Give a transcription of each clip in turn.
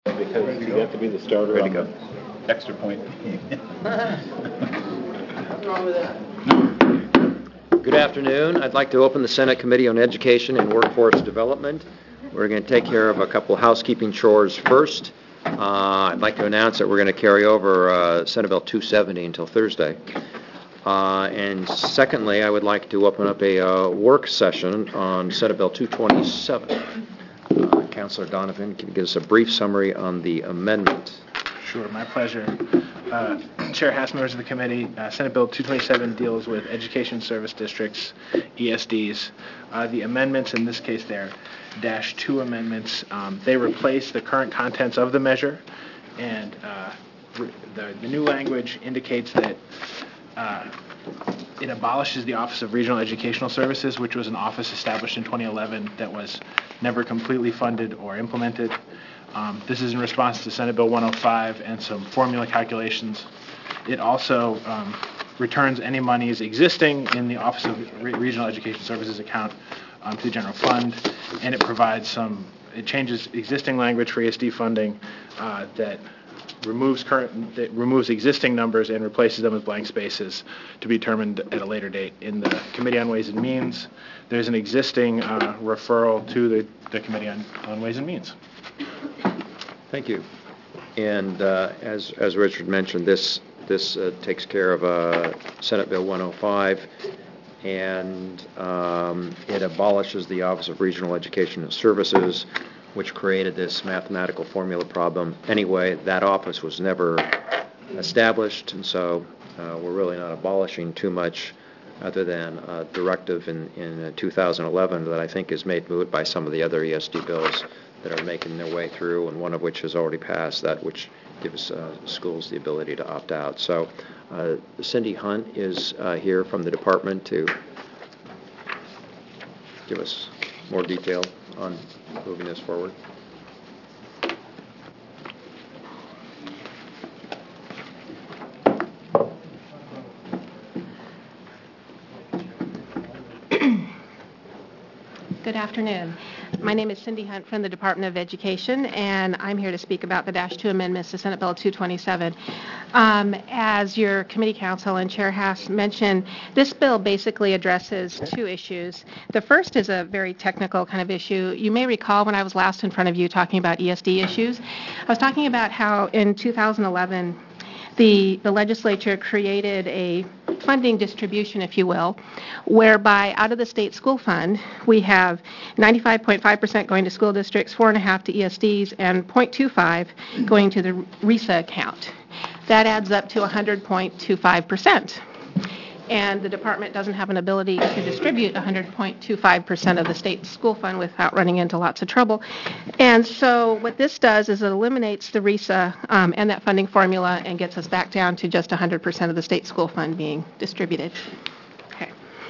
Because you have to be the starter on the extra point. Nothing wrong with that. Good afternoon. I'd like to open the Senate Committee on Education and Workforce Development. We're going to take care of a couple housekeeping chores first. I'd like to announce that we're going to carry over Senate Bill 270 until Thursday. And secondly, I would like to open up a work session on Senate Bill 227. Councilor Donovan, can you give us a brief summary on the amendment? Sure, my pleasure. Chair Haas, members of the committee, Senate Bill 227 deals with education service districts, ESDs. The amendments, in this case, they're -2 amendments. They replace the current contents of the measure, and the new language indicates that it abolishes the Office of Regional Educational Services, which was an office established in 2011 that was never completely funded or implemented. This is in response to Senate Bill 105 and some formula calculations. It also returns any monies existing in the Office of Regional Education Services account to the general fund, and it changes existing language for ESD funding that removes existing numbers and replaces them with blank spaces to be determined at a later date. In the Committee on Ways and Means, there's an existing referral to the Committee on Ways and Means. Thank you. And as Richard mentioned, this takes care of Senate Bill 105, and it abolishes the Office of Regional Education Services, which created this mathematical formula problem. Anyway, that office was never established, and so we're really not abolishing too much other than a directive in 2011 that I think is made moot by some of the other ESD bills that are making their way through, and one of which has already passed, that which gives schools the ability to opt out. So Cindy Hunt is here from the department to give us more detail on moving this forward. Good afternoon. My name is Cindy Hunt from the Department of Education, and I'm here to speak about the -2 amendments to Senate Bill 227. As your committee counsel and Chair Haas mentioned, this bill basically addresses two issues. The first is a very technical kind of issue. You may recall when I was last in front of you talking about ESD issues, I was talking about how in 2011 the legislature created a funding distribution, if you will, whereby out of the state school fund, we have 95.5% going to school districts, 4.5% to ESDs, and 0.25% going to the RESA account. That adds up to 100.25%. And the department doesn't have an ability to distribute 100.25% of the state school fund without running into lots of trouble. And so what this does is it eliminates the RESA and that funding formula and gets us back down to just 100% of the state school fund being distributed. Okay.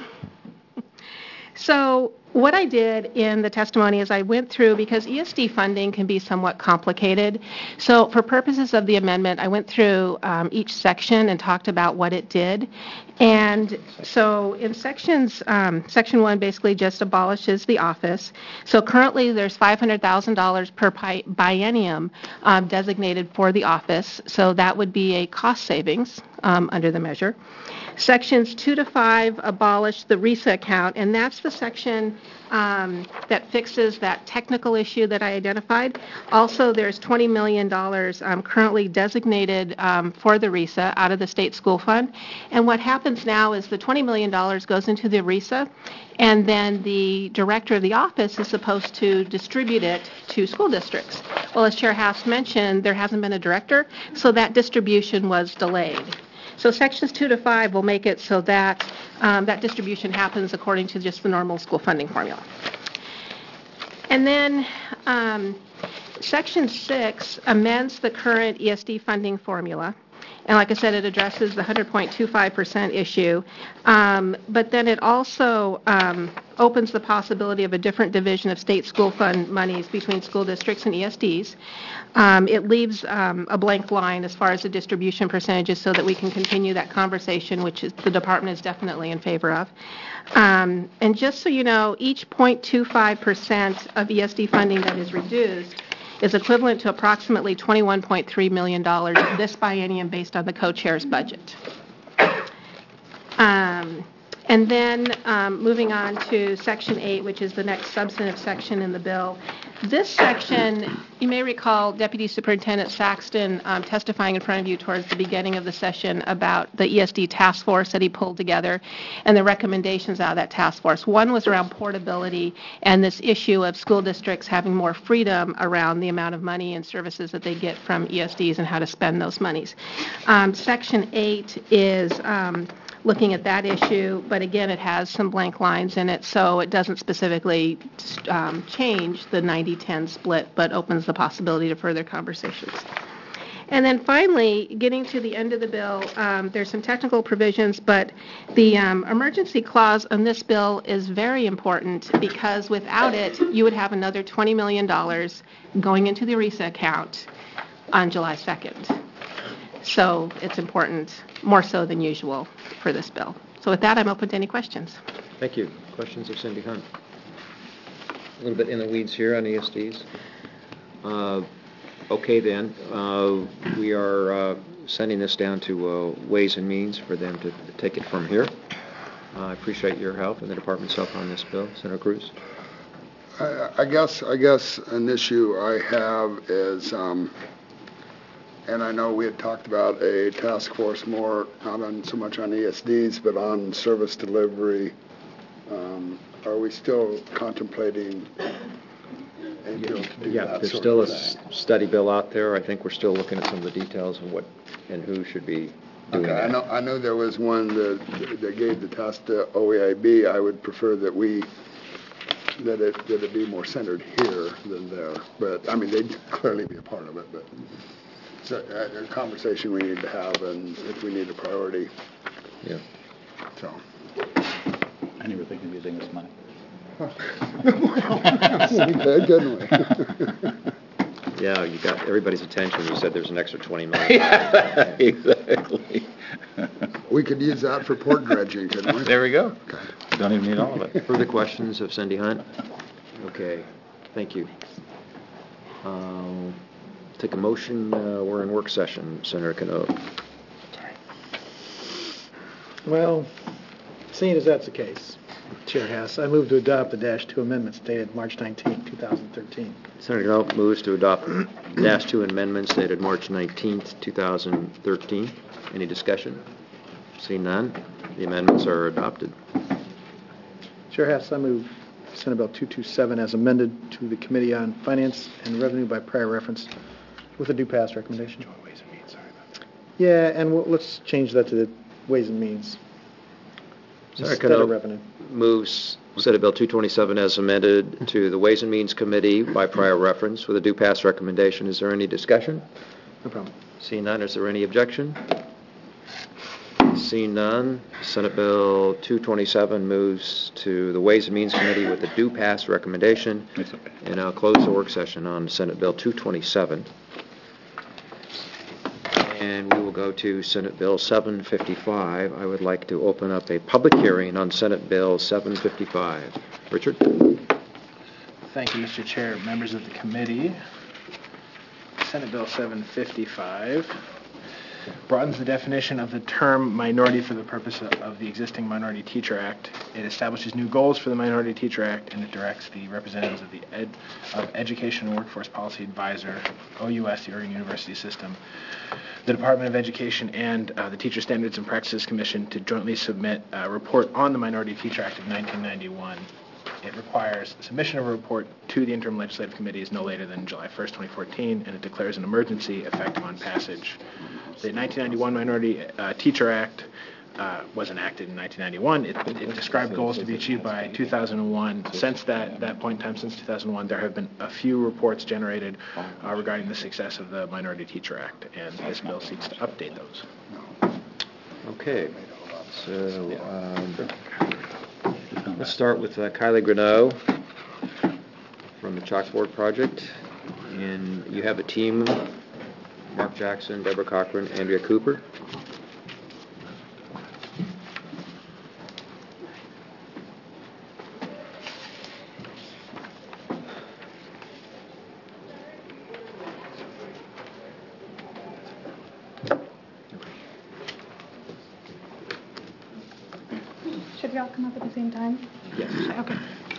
So what I did in the testimony is I went through, because ESD funding can be somewhat complicated, so for purposes of the amendment, I went through each section and talked about what it did. And so in Section 1 basically just abolishes the office. So currently there's $500,000 per biennium designated for the office, so that would be a cost savings under the measure. Sections 2 to 5 abolish the RESA account, and that's the section that fixes that technical issue that I identified. Also, there's $20 million currently designated for the RESA out of the state school fund. And what happens now is the $20 million goes into the RESA, and then the director of the office is supposed to distribute it to school districts. Well, as Chair Haas mentioned, there hasn't been a director, so that distribution was delayed. So sections 2 to 5 will make it so that that distribution happens according to just the normal school funding formula. And then section 6 amends the current ESD funding formula. And like I said, it addresses the 100.25% issue. But then it also opens the possibility of a different division of state school fund monies between school districts and ESDs. It leaves a blank line as far as the distribution percentages so that we can continue that conversation, which the department is definitely in favor of. And just so you know, each 0.25% of ESD funding that is reduced is equivalent to approximately $21.3 million this biennium based on the co-chair's budget. And then moving on to Section 8, which is the next substantive section in the bill. This section, you may recall Deputy Superintendent Saxton testifying in front of you towards the beginning of the session about the ESD task force that he pulled together and the recommendations out of that task force. One was around portability and this issue of school districts having more freedom around the amount of money and services that they get from ESDs and how to spend those monies. Section 8 is looking at that issue, but again, it has some blank lines in it, so it doesn't specifically change the 90-10 split, but opens the possibility to further conversations. And then finally, getting to the end of the bill, there's some technical provisions, but the emergency clause on this bill is very important because without it, you would have another $20 million going into the ERISA account on July 2nd. So it's important, more so than usual, for this bill. So with that, I'm open to any questions. Thank you. Questions of Cindy Hunt? A little bit in the weeds here on ESDs. Okay then, we are sending this down to Ways and Means for them to take it from here. I appreciate your help and the department's help on this bill. Senator Cruz? I guess an issue I have is, and I know we had talked about a task force more, not on so much on ESDs, but on service delivery. Are we still contemplating a bill to do Yeah, that there's sort still a of thing? study bill out there. I think we're still looking at some of the details of what and who should be doing Okay, that. I know there was one that gave the task to OEIB. I would prefer that it be more centered here than there. But I mean, they'd clearly be a part of it. But it's a conversation we need to have, and if we need a priority. Yeah. So. I never think of using this money. We did, didn't we? Yeah, you got everybody's attention. You said there's an extra $20 million. Exactly. We could use that for pork dredging, couldn't we? There we go. Okay. Don't even need all of it. Further questions of Cindy Hunt? Okay, thank you. Take a motion. We're in work session. Senator Cano. Well, seeing as that's the case, Chair Hess, I move to adopt the -2 amendments dated March 19, 2013. Senator Cano moves to adopt -2 amendments dated March 19th, 2013. Any discussion? Seeing none, the amendments are adopted. Chair Hess, I move Senate Bill 227 as amended to the Committee on Finance and Revenue by prior reference with a due pass recommendation. Ways and Means, sorry about that. Yeah, and let's change that to the Ways and Means Senator instead of Cano revenue. moves Senate Bill 227 as amended to the Ways and Means Committee by prior reference with a due pass recommendation. Is there any discussion? No problem. Seeing none, is there any objection? Seeing none, Senate Bill 227 moves to the Ways and Means Committee with a due pass recommendation. It's okay. And I'll close the work session on Senate Bill 227. And we will go to Senate Bill 755. I would like to open up a public hearing on Senate Bill 755. Richard? Thank you, Mr. Chair, members of the committee. Senate Bill 755 broadens the definition of the term minority for the purpose of the existing Minority Teacher Act. It establishes new goals for the Minority Teacher Act, and it directs the representatives of the Education and Workforce Policy Advisor, OUS, the Oregon University System, the Department of Education, and the Teacher Standards and Practices Commission to jointly submit a report on the Minority Teacher Act of 1991. It requires submission of a report to the Interim Legislative Committees no later than July 1st, 2014, and it declares an emergency effective on passage. The 1991 Minority Teacher Act was enacted in 1991. It described goals to be achieved by 2001. Since that point in time, since 2001, there have been a few reports generated regarding the success of the Minority Teacher Act, and this bill seeks to update those. Okay. So let's start with Kylie Greneau from the Chalkboard Project. And you have a team, Mark Jackson, Deborah Cochran, Andrea Cooper. all come up at the same time? Yes. Okay.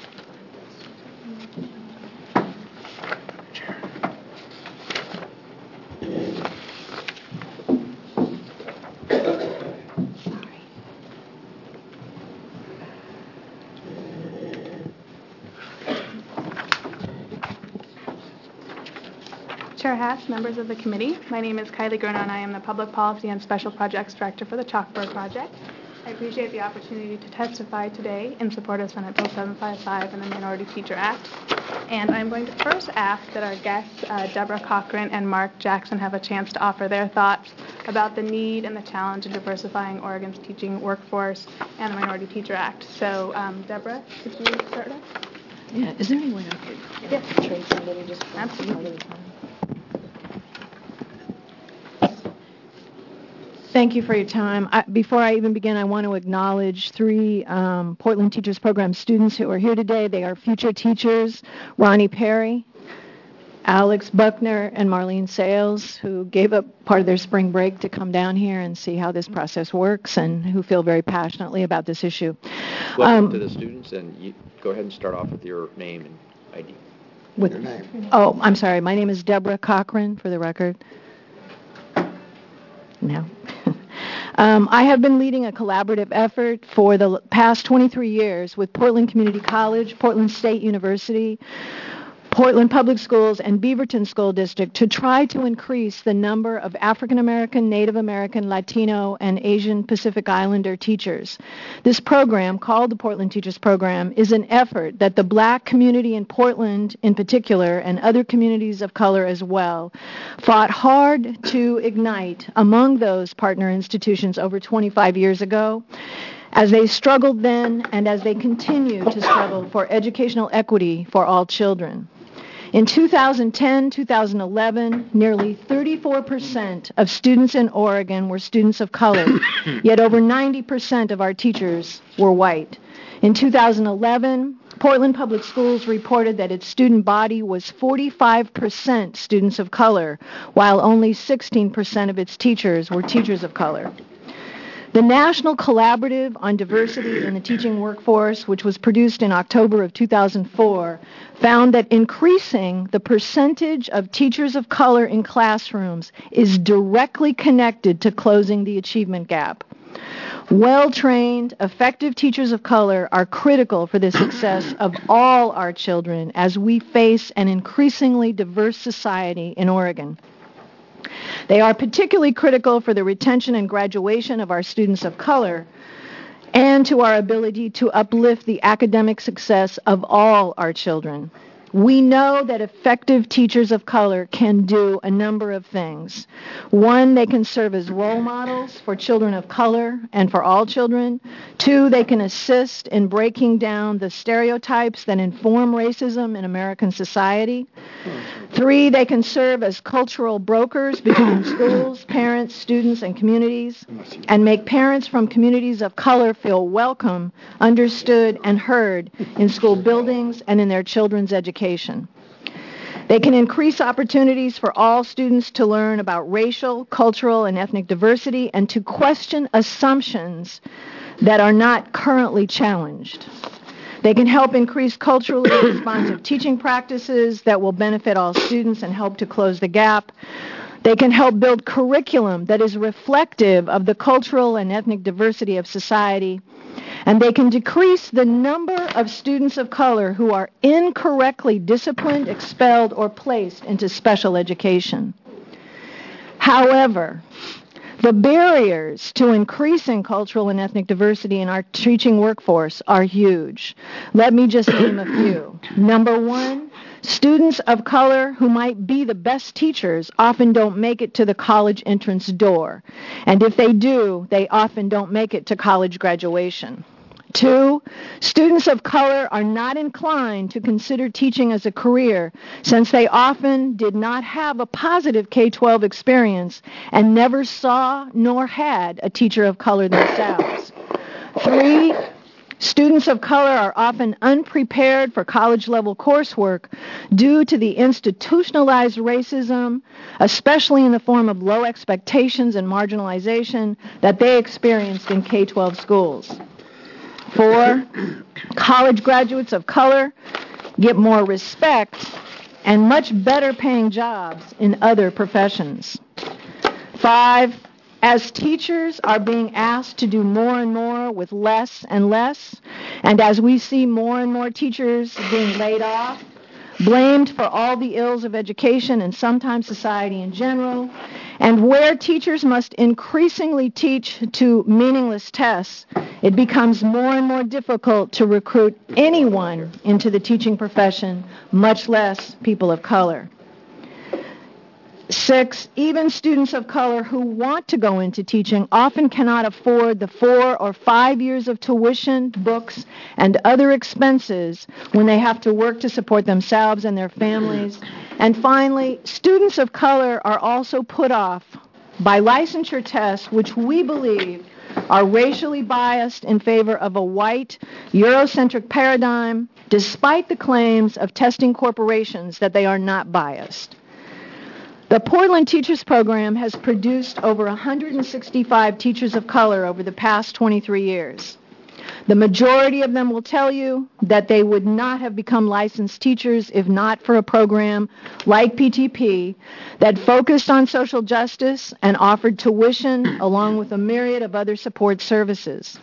Chair Hass, members of the committee, my name is Kylie Grunow, and I am the Public Policy and Special Projects Director for the Chalkboard Project. I appreciate the opportunity to testify today in support of Senate Bill 755 and the Minority Teacher Act. And I'm going to first ask that our guests, Deborah Cochran and Mark Jackson, have a chance to offer their thoughts about the need and the challenge of diversifying Oregon's teaching workforce and the Minority Teacher Act. So, Deborah, could you start us? Yeah, is there any way I could Yes. trade somebody just for Absolutely. part of the time? Thank you for your time. Before I even begin, I want to acknowledge three Portland Teachers Program students who are here today. They are future teachers, Ronnie Perry, Alex Buckner, and Marlene Sales, who gave up part of their spring break to come down here and see how this process works and who feel very passionately about this issue. Welcome to the students, and you go ahead and start off with your name and ID. With your name. Oh, I'm sorry. My name is Deborah Cochran, for the record. No. I have been leading a collaborative effort for the past 23 years with Portland Community College, Portland State University, Portland Public Schools, and Beaverton School District to try to increase the number of African American, Native American, Latino, and Asian Pacific Islander teachers. This program, called the Portland Teachers Program, is an effort that the black community in Portland in particular, and other communities of color as well, fought hard to ignite among those partner institutions over 25 years ago, as they struggled then and as they continue to struggle for educational equity for all children. In 2010-2011, nearly 34% of students in Oregon were students of color, yet over 90% of our teachers were white. In 2011, Portland Public Schools reported that its student body was 45% students of color, while only 16% of its teachers were teachers of color. The National Collaborative on Diversity in the Teaching Workforce, which was produced in October of 2004, found that increasing the percentage of teachers of color in classrooms is directly connected to closing the achievement gap. Well-trained, effective teachers of color are critical for the success of all our children as we face an increasingly diverse society in Oregon. They are particularly critical for the retention and graduation of our students of color and to our ability to uplift the academic success of all our children. We know that effective teachers of color can do a number of things. One, they can serve as role models for children of color and for all children. Two, they can assist in breaking down the stereotypes that inform racism in American society. Three, they can serve as cultural brokers between schools, parents, students, and communities, and make parents from communities of color feel welcome, understood, and heard in school buildings and in their children's education. They can increase opportunities for all students to learn about racial, cultural, and ethnic diversity and to question assumptions that are not currently challenged. They can help increase culturally responsive teaching practices that will benefit all students and help to close the gap. They can help build curriculum that is reflective of the cultural and ethnic diversity of society. And they can decrease the number of students of color who are incorrectly disciplined, expelled, or placed into special education. However, the barriers to increasing cultural and ethnic diversity in our teaching workforce are huge. Let me just name a few. Number one, students of color who might be the best teachers often don't make it to the college entrance door. And if they do, they often don't make it to college graduation. Two, students of color are not inclined to consider teaching as a career since they often did not have a positive K-12 experience and never saw nor had a teacher of color themselves. Three, students of color are often unprepared for college-level coursework due to the institutionalized racism, especially in the form of low expectations and marginalization that they experienced in K-12 schools. 4, college graduates of color get more respect and much better paying jobs in other professions. 5, as teachers are being asked to do more and more with less and less, and as we see more and more teachers being laid off, blamed for all the ills of education and sometimes society in general, and where teachers must increasingly teach to meaningless tests, it becomes more and more difficult to recruit anyone into the teaching profession, much less people of color. 6, even students of color who want to go into teaching often cannot afford the 4 or 5 years of tuition, books, and other expenses when they have to work to support themselves and their families. And finally, students of color are also put off by licensure tests, which we believe are racially biased in favor of a white, Eurocentric paradigm, despite the claims of testing corporations that they are not biased. The Portland Teachers Program has produced over 165 teachers of color over the past 23 years. The majority of them will tell you that they would not have become licensed teachers if not for a program like PTP that focused on social justice and offered tuition along with a myriad of other support services.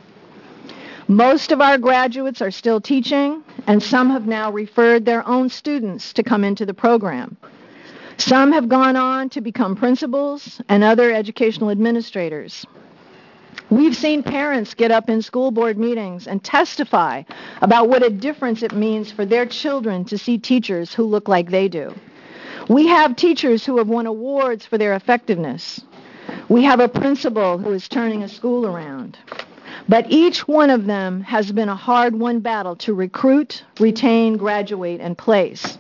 Most of our graduates are still teaching, and some have now referred their own students to come into the program. Some have gone on to become principals and other educational administrators. We've seen parents get up in school board meetings and testify about what a difference it means for their children to see teachers who look like they do. We have teachers who have won awards for their effectiveness. We have a principal who is turning a school around. But each one of them has been a hard-won battle to recruit, retain, graduate, and place.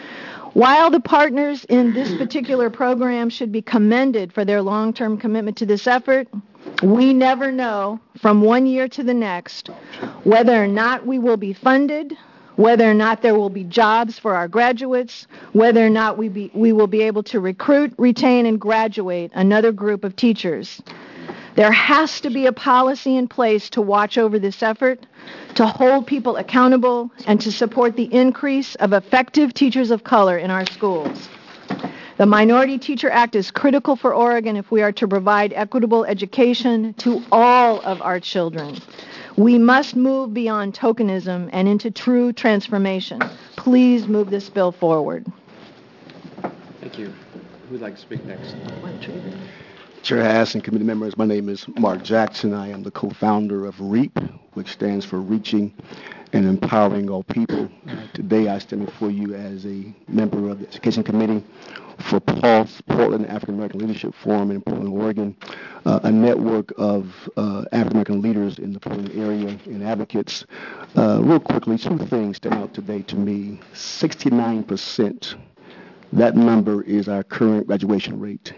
While the partners in this particular program should be commended for their long-term commitment to this effort, we never know from one year to the next whether or not we will be funded, whether or not there will be jobs for our graduates, whether or not we will be able to recruit, retain, and graduate another group of teachers. There has to be a policy in place to watch over this effort, to hold people accountable, and to support the increase of effective teachers of color in our schools. The Minority Teacher Act is critical for Oregon if we are to provide equitable education to all of our children. We must move beyond tokenism and into true transformation. Please move this bill forward. Thank you. Who would like to speak next? Chair Haas and committee members, my name is Mark Jackson. I am the co-founder of REAP, which stands for Reaching and Empowering All People. Today I stand before you as a member of the Education Committee for PALF, Portland African American Leadership Forum in Portland, Oregon, a network of African American leaders in the Portland area and advocates. Real quickly, two things stand out today to me. 69%, that number is our current graduation rate.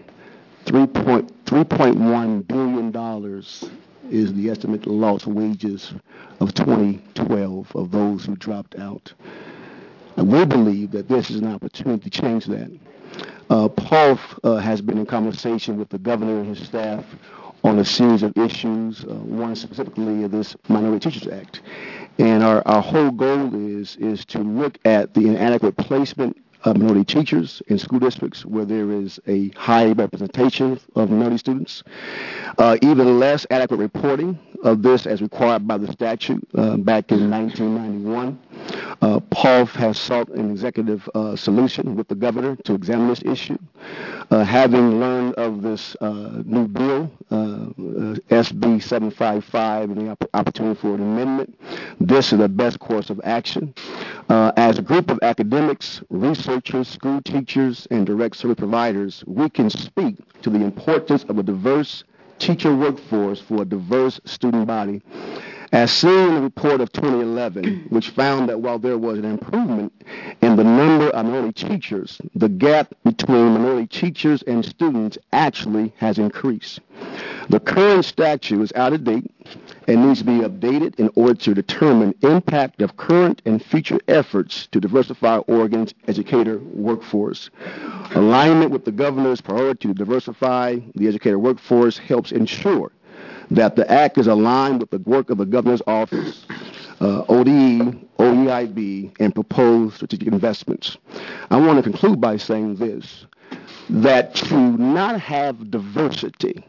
$3.1 billion is the estimated lost wages of 2012 of those who dropped out. And we believe that this is an opportunity to change that. PALF has been in conversation with the governor and his staff on a series of issues, one specifically of this Minority Teachers Act. And our whole goal is to look at the inadequate placement of minority teachers in school districts where there is a high representation of minority students, even less adequate reporting of this as required by the statute back in 1991. PALF has sought an executive solution with the governor to examine this issue. Having learned of this new bill, SB 755, and the opportunity for an amendment, this is the best course of action. As a group of academics, researchers, school teachers, and direct service providers, we can speak to the importance of a diverse teacher workforce for a diverse student body. As seen in the report of 2011, which found that while there was an improvement in the number of minority teachers, the gap between minority teachers and students actually has increased. The current statute is out of date and needs to be updated in order to determine impact of current and future efforts to diversify Oregon's educator workforce. Alignment with the governor's priority to diversify the educator workforce helps ensure that the act is aligned with the work of the governor's office, ODE, OEIB, and proposed strategic investments. I want to conclude by saying this, that to not have diversity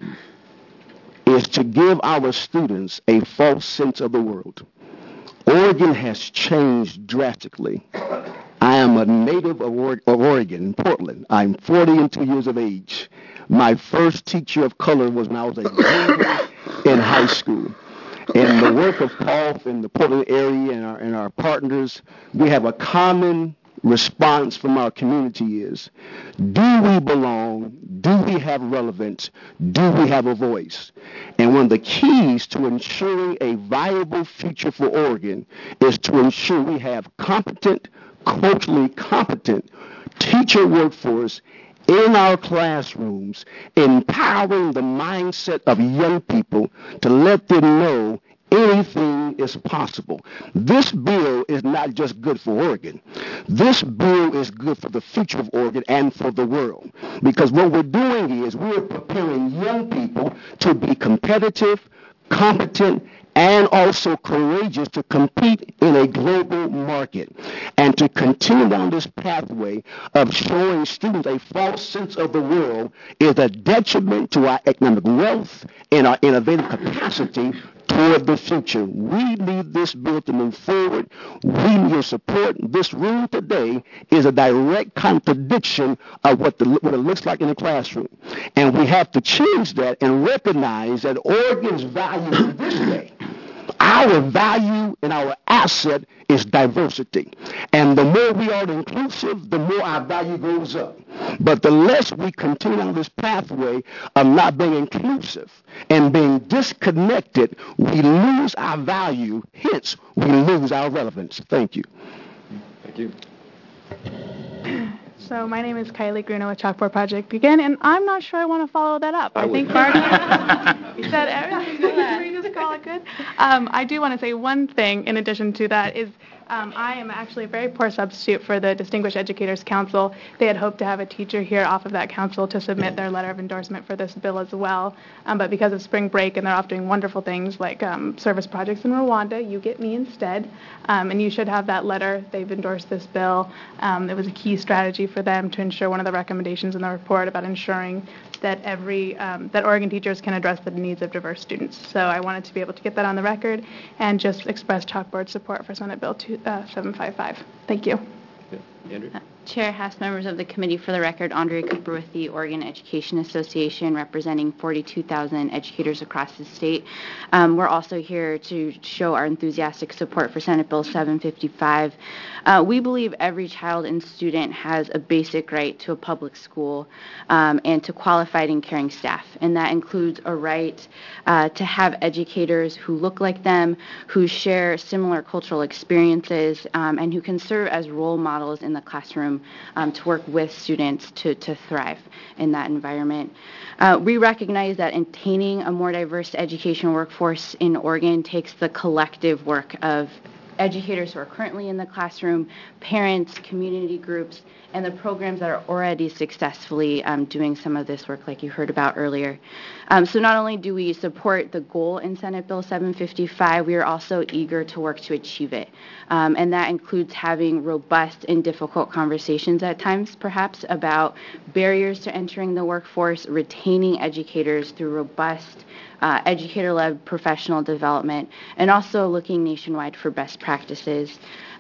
is to give our students a false sense of the world. Oregon has changed drastically. I am a native of Oregon, Portland. I'm 42 years of age. My first teacher of color was when I was a junior in high school. And the work of Paul in the Portland area and our partners, we have a common response from our community is, do we belong? Do we have relevance? Do we have a voice? And one of the keys to ensuring a viable future for Oregon is to ensure we have competent, culturally competent teacher workforce in our classrooms, empowering the mindset of young people to let them know anything is possible. This bill is not just good for Oregon. This bill is good for the future of Oregon and for the world. Because what we're doing is we're preparing young people to be competitive, competent, and also courageous to compete in a global market, and to continue down this pathway of showing students a false sense of the world is a detriment to our economic wealth and our innovative capacity toward the future. We need this bill to move forward. We need your support. This room today is a direct contradiction of what it looks like in the classroom. And we have to change that and recognize that Oregon's value in this day, our value and our asset is diversity. And the more we are inclusive, the more our value goes up. But the less we continue on this pathway of not being inclusive and being disconnected, we lose our value, hence we lose our relevance. Thank you. Thank you. So my name is Kylie Gruno with Chalkboard Project Begin, and I'm not sure I want to follow that up. I think Marty said everything. Can we just call it good? I do want to say one thing in addition to that is I am actually a very poor substitute for the Distinguished Educators Council. They had hoped to have a teacher here off of that council to submit their letter of endorsement for this bill as well. But because of spring break and they're off doing wonderful things like service projects in Rwanda, you get me instead. And you should have that letter. They've endorsed this bill. It was a key strategy for them to ensure one of the recommendations in the report about ensuring that that Oregon teachers can address the needs of diverse students. So I wanted to be able to get that on the record and just express Chalkboard support for Senate Bill 755. Thank you. Andrew? Chair, House members of the committee, for the record, Andrea Cooper with the Oregon Education Association, representing 42,000 educators across the state. We're also here to show our enthusiastic support for Senate Bill 755. We believe every child and student has a basic right to a public school and to qualified and caring staff, and that includes a right to have educators who look like them, who share similar cultural experiences, and who can serve as role models in the classroom to work with students to thrive in that environment. We recognize that attaining a more diverse educational workforce in Oregon takes the collective work of educators who are currently in the classroom, parents, community groups, and the programs that are already successfully doing some of this work like you heard about earlier. So not only do we support the goal in Senate Bill 755, we are also eager to work to achieve it. And that includes having robust and difficult conversations at times, perhaps, about barriers to entering the workforce, retaining educators through robust educator-led professional development, and also looking nationwide for best practices.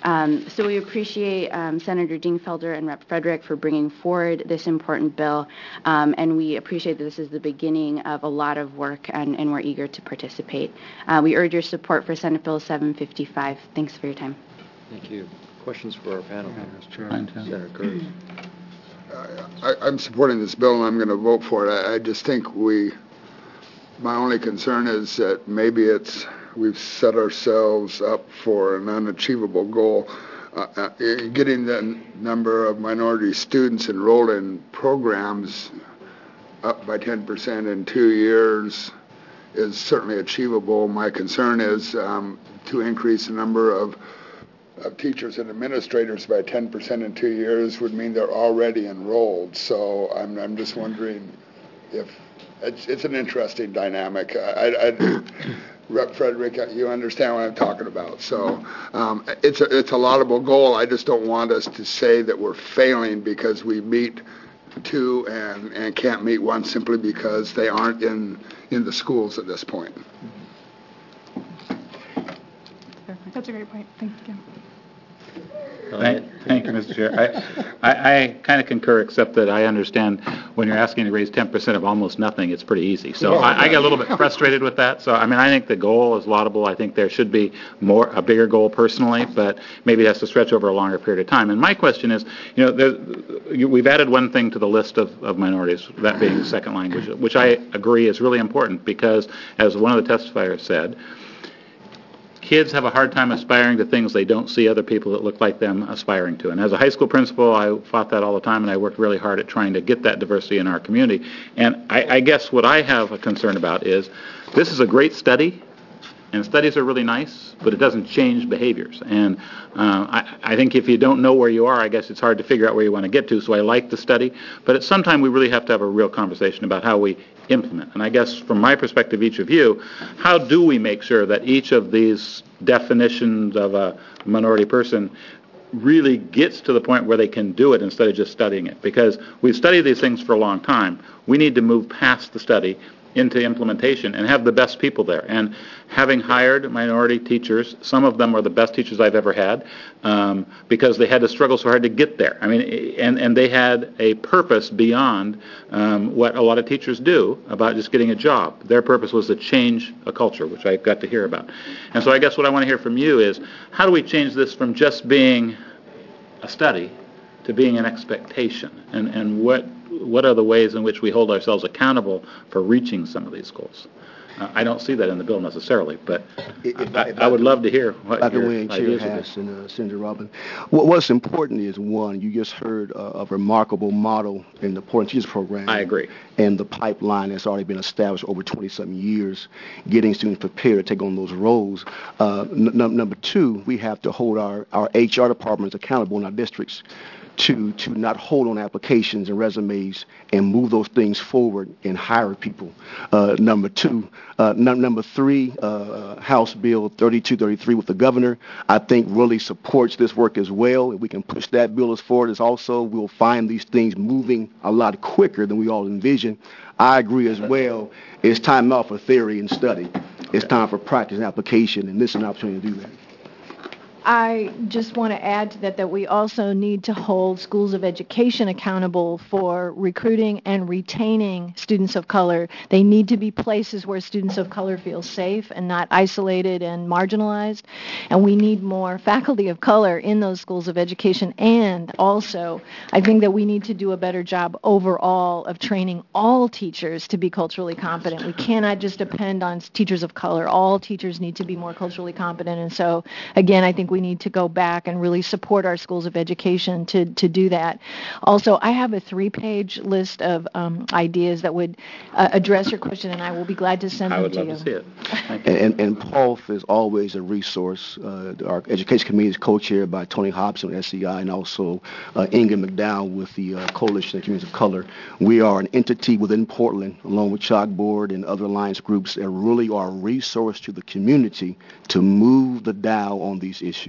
So we appreciate Senator Dingfelder and Rep. Frederick for bringing forward this important bill, and we appreciate that this is the beginning of a lot of work, and we're eager to participate. We urge your support for Senate Bill 755. Thanks for your time. Thank you. Questions for our panel? Senator Kurz. I'm supporting this bill, and I'm going to vote for it. I just think my only concern is that maybe we've set ourselves up for an unachievable goal. Getting the number of minority students enrolled in programs up by 10% in 2 years is certainly achievable. My concern is to increase the number of teachers and administrators by 10% in 2 years would mean they're already enrolled. So I'm just wondering it's an interesting dynamic. Rep. Frederick, you understand what I'm talking about. So it's a laudable goal. I just don't want us to say that we're failing because we meet two and can't meet one simply because they aren't in the schools at this point. That's a great point. Thank you. Thank you, Mr. Chair. I kind of concur, except that I understand when you're asking to raise 10% of almost nothing, it's pretty easy. So I get a little bit frustrated with that. So, I mean, I think the goal is laudable. I think there should be a bigger goal personally, but maybe it has to stretch over a longer period of time. And my question is, we've added one thing to the list of minorities, that being second language, which I agree is really important because, as one of the testifiers said, kids have a hard time aspiring to things they don't see other people that look like them aspiring to. And as a high school principal, I fought that all the time, and I worked really hard at trying to get that diversity in our community. And I guess what I have a concern about is this is a great study, and studies are really nice, but it doesn't change behaviors. And I think if you don't know where you are, I guess it's hard to figure out where you want to get to. So I like the study, but at some time we really have to have a real conversation about how we implement. And I guess from my perspective, each of you, how do we make sure that each of these definitions of a minority person really gets to the point where they can do it instead of just studying it? Because we've studied these things for a long time. We need to move past the study into implementation and have the best people there. And having hired minority teachers, some of them are the best teachers I've ever had because they had to struggle so hard to get there. I mean, and they had a purpose beyond what a lot of teachers do about just getting a job. Their purpose was to change a culture, which I got to hear about. And so I guess what I want to hear from you is, how do we change this from just being a study to being an expectation? And what are the ways in which we hold ourselves accountable for reaching some of these goals? I don't see that in the bill necessarily, but I would love to hear what your ideas are. Chair and Senator Robin. What's important is, one, you just heard a remarkable model in the Portland Teachers Program. I agree. And the pipeline that's already been established over 20-something years, getting students prepared to take on those roles. Number two, we have to hold our HR departments accountable in our districts to not hold on applications and resumes and move those things forward and hire people. Number three, House Bill 3233 with the governor, I think really supports this work as well. If we can push that bill as forward as also, we'll find these things moving a lot quicker than we all envision. I agree as well. It's time out for theory and study. It's time for practice and application, and this is an opportunity to do that. I just want to add to that we also need to hold schools of education accountable for recruiting and retaining students of color. They need to be places where students of color feel safe and not isolated and marginalized. And we need more faculty of color in those schools of education. And also, I think that we need to do a better job overall of training all teachers to be culturally competent. We cannot just depend on teachers of color. All teachers need to be more culturally competent. And so, again, I think we need to go back and really support our schools of education to do that. Also, I have a 3-page list of ideas that would address your question, and I will be glad to send them to you. I would love to see it. Thank you. And POLF is always a resource. Our education committee is co-chaired by Tony Hobson with SEI and also Inga McDowell with the Coalition of Communities of Color. We are an entity within Portland, along with Chalkboard and other alliance groups, that really are a resource to the community to move the dial on these issues.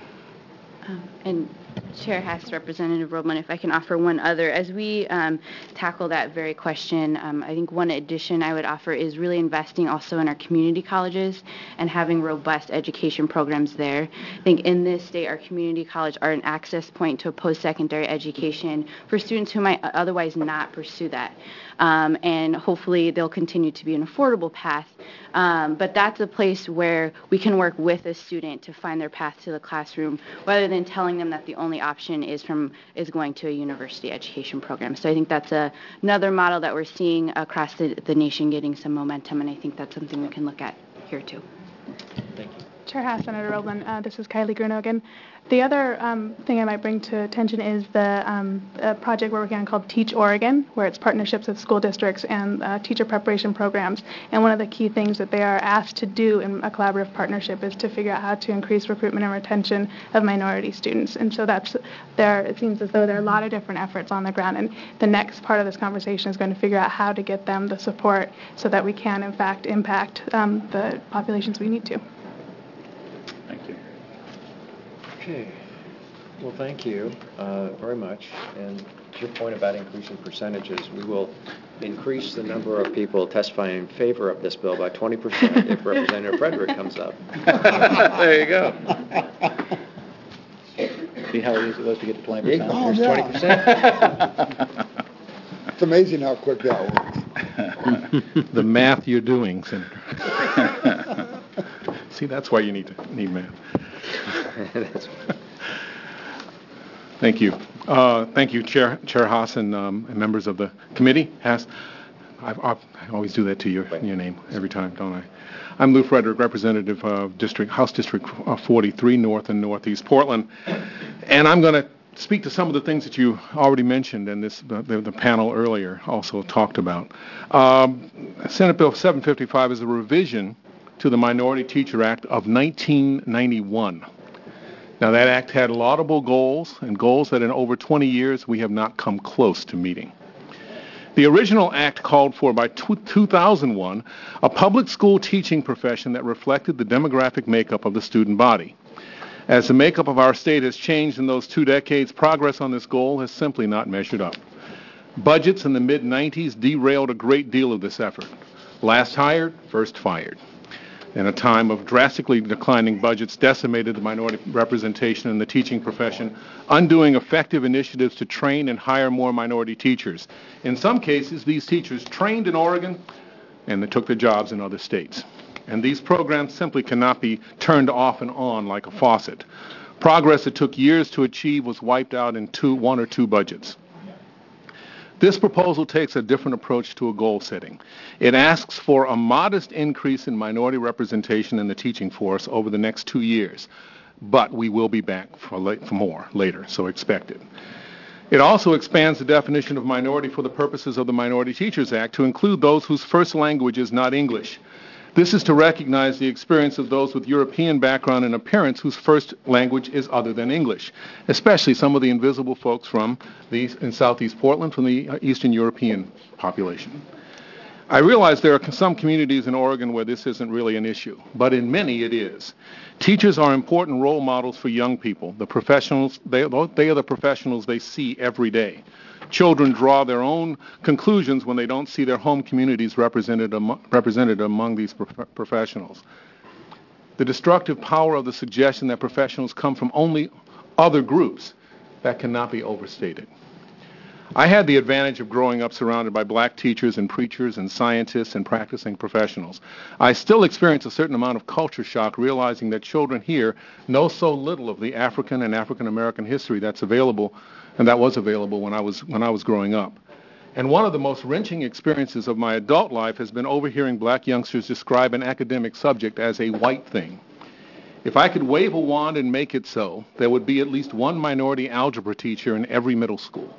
And Chair Hess, Representative Roblin, if I can offer one other. As we tackle that very question, I think one addition I would offer is really investing also in our community colleges and having robust education programs there. I think in this state, our community colleges are an access point to a post-secondary education for students who might otherwise not pursue that. And hopefully they'll continue to be an affordable path. But that's a place where we can work with a student to find their path to the classroom, rather than telling them that the only option is going to a university education program. So I think that's another model that we're seeing across the nation getting some momentum, and I think that's something we can look at here too. Thank you. Chair Haas, Senator Roblin, this is Kylie Gruno again. The other thing I might bring to attention is the project we're working on called Teach Oregon, where it's partnerships with school districts and teacher preparation programs. And one of the key things that they are asked to do in a collaborative partnership is to figure out how to increase recruitment and retention of minority students. And so it seems as though there are a lot of different efforts on the ground. And the next part of this conversation is going to figure out how to get them the support so that we can, in fact, impact the populations we need to. Thank you. Okay. Well, thank you very much. And to your point about increasing percentages, we will increase the number of people testifying in favor of this bill by 20% if Representative Frederick comes up. There you go. See how easy it was to get to 20%? There's 20%. It's amazing how quick that works. The math you're doing, Senator. See, that's why you need math. Thank you. Thank you, Chair Haas and members of the committee. Haas, I always do that to your name every time, don't I? I'm Lou Frederick, representative of House District 43 North and Northeast Portland, and I'm going to speak to some of the things that you already mentioned and the panel earlier also talked about. Senate Bill 755 is a revision to the Minority Teacher Act of 1991. Now, that act had laudable goals and goals that in over 20 years we have not come close to meeting. The original act called for, by 2001, a public school teaching profession that reflected the demographic makeup of the student body. As the makeup of our state has changed in those 2 decades, progress on this goal has simply not measured up. Budgets in the mid-90s derailed a great deal of this effort. Last hired, first fired. In a time of drastically declining budgets, decimated the minority representation in the teaching profession, undoing effective initiatives to train and hire more minority teachers. In some cases, these teachers trained in Oregon and they took their jobs in other states. And these programs simply cannot be turned off and on like a faucet. Progress that took years to achieve was wiped out in 1 or 2 budgets. This proposal takes a different approach to a goal setting. It asks for a modest increase in minority representation in the teaching force over the next 2 years, but we will be back for more later, so expect it. It also expands the definition of minority for the purposes of the Minority Teachers Act to include those whose first language is not English. This is to recognize the experience of those with European background and appearance whose first language is other than English, especially some of the invisible folks in Southeast Portland from the Eastern European population. I realize there are some communities in Oregon where this isn't really an issue, but in many it is. Teachers are important role models for young people. The professionals, they are the professionals they see every day. Children draw their own conclusions when they don't see their home communities represented among these professionals. The destructive power of the suggestion that professionals come from only other groups, that cannot be overstated. I had the advantage of growing up surrounded by black teachers and preachers and scientists and practicing professionals. I still experience a certain amount of culture shock realizing that children here know so little of the African and African American history that's available and that was available when I was growing up. And one of the most wrenching experiences of my adult life has been overhearing black youngsters describe an academic subject as a white thing. If I could wave a wand and make it so, there would be at least one minority algebra teacher in every middle school.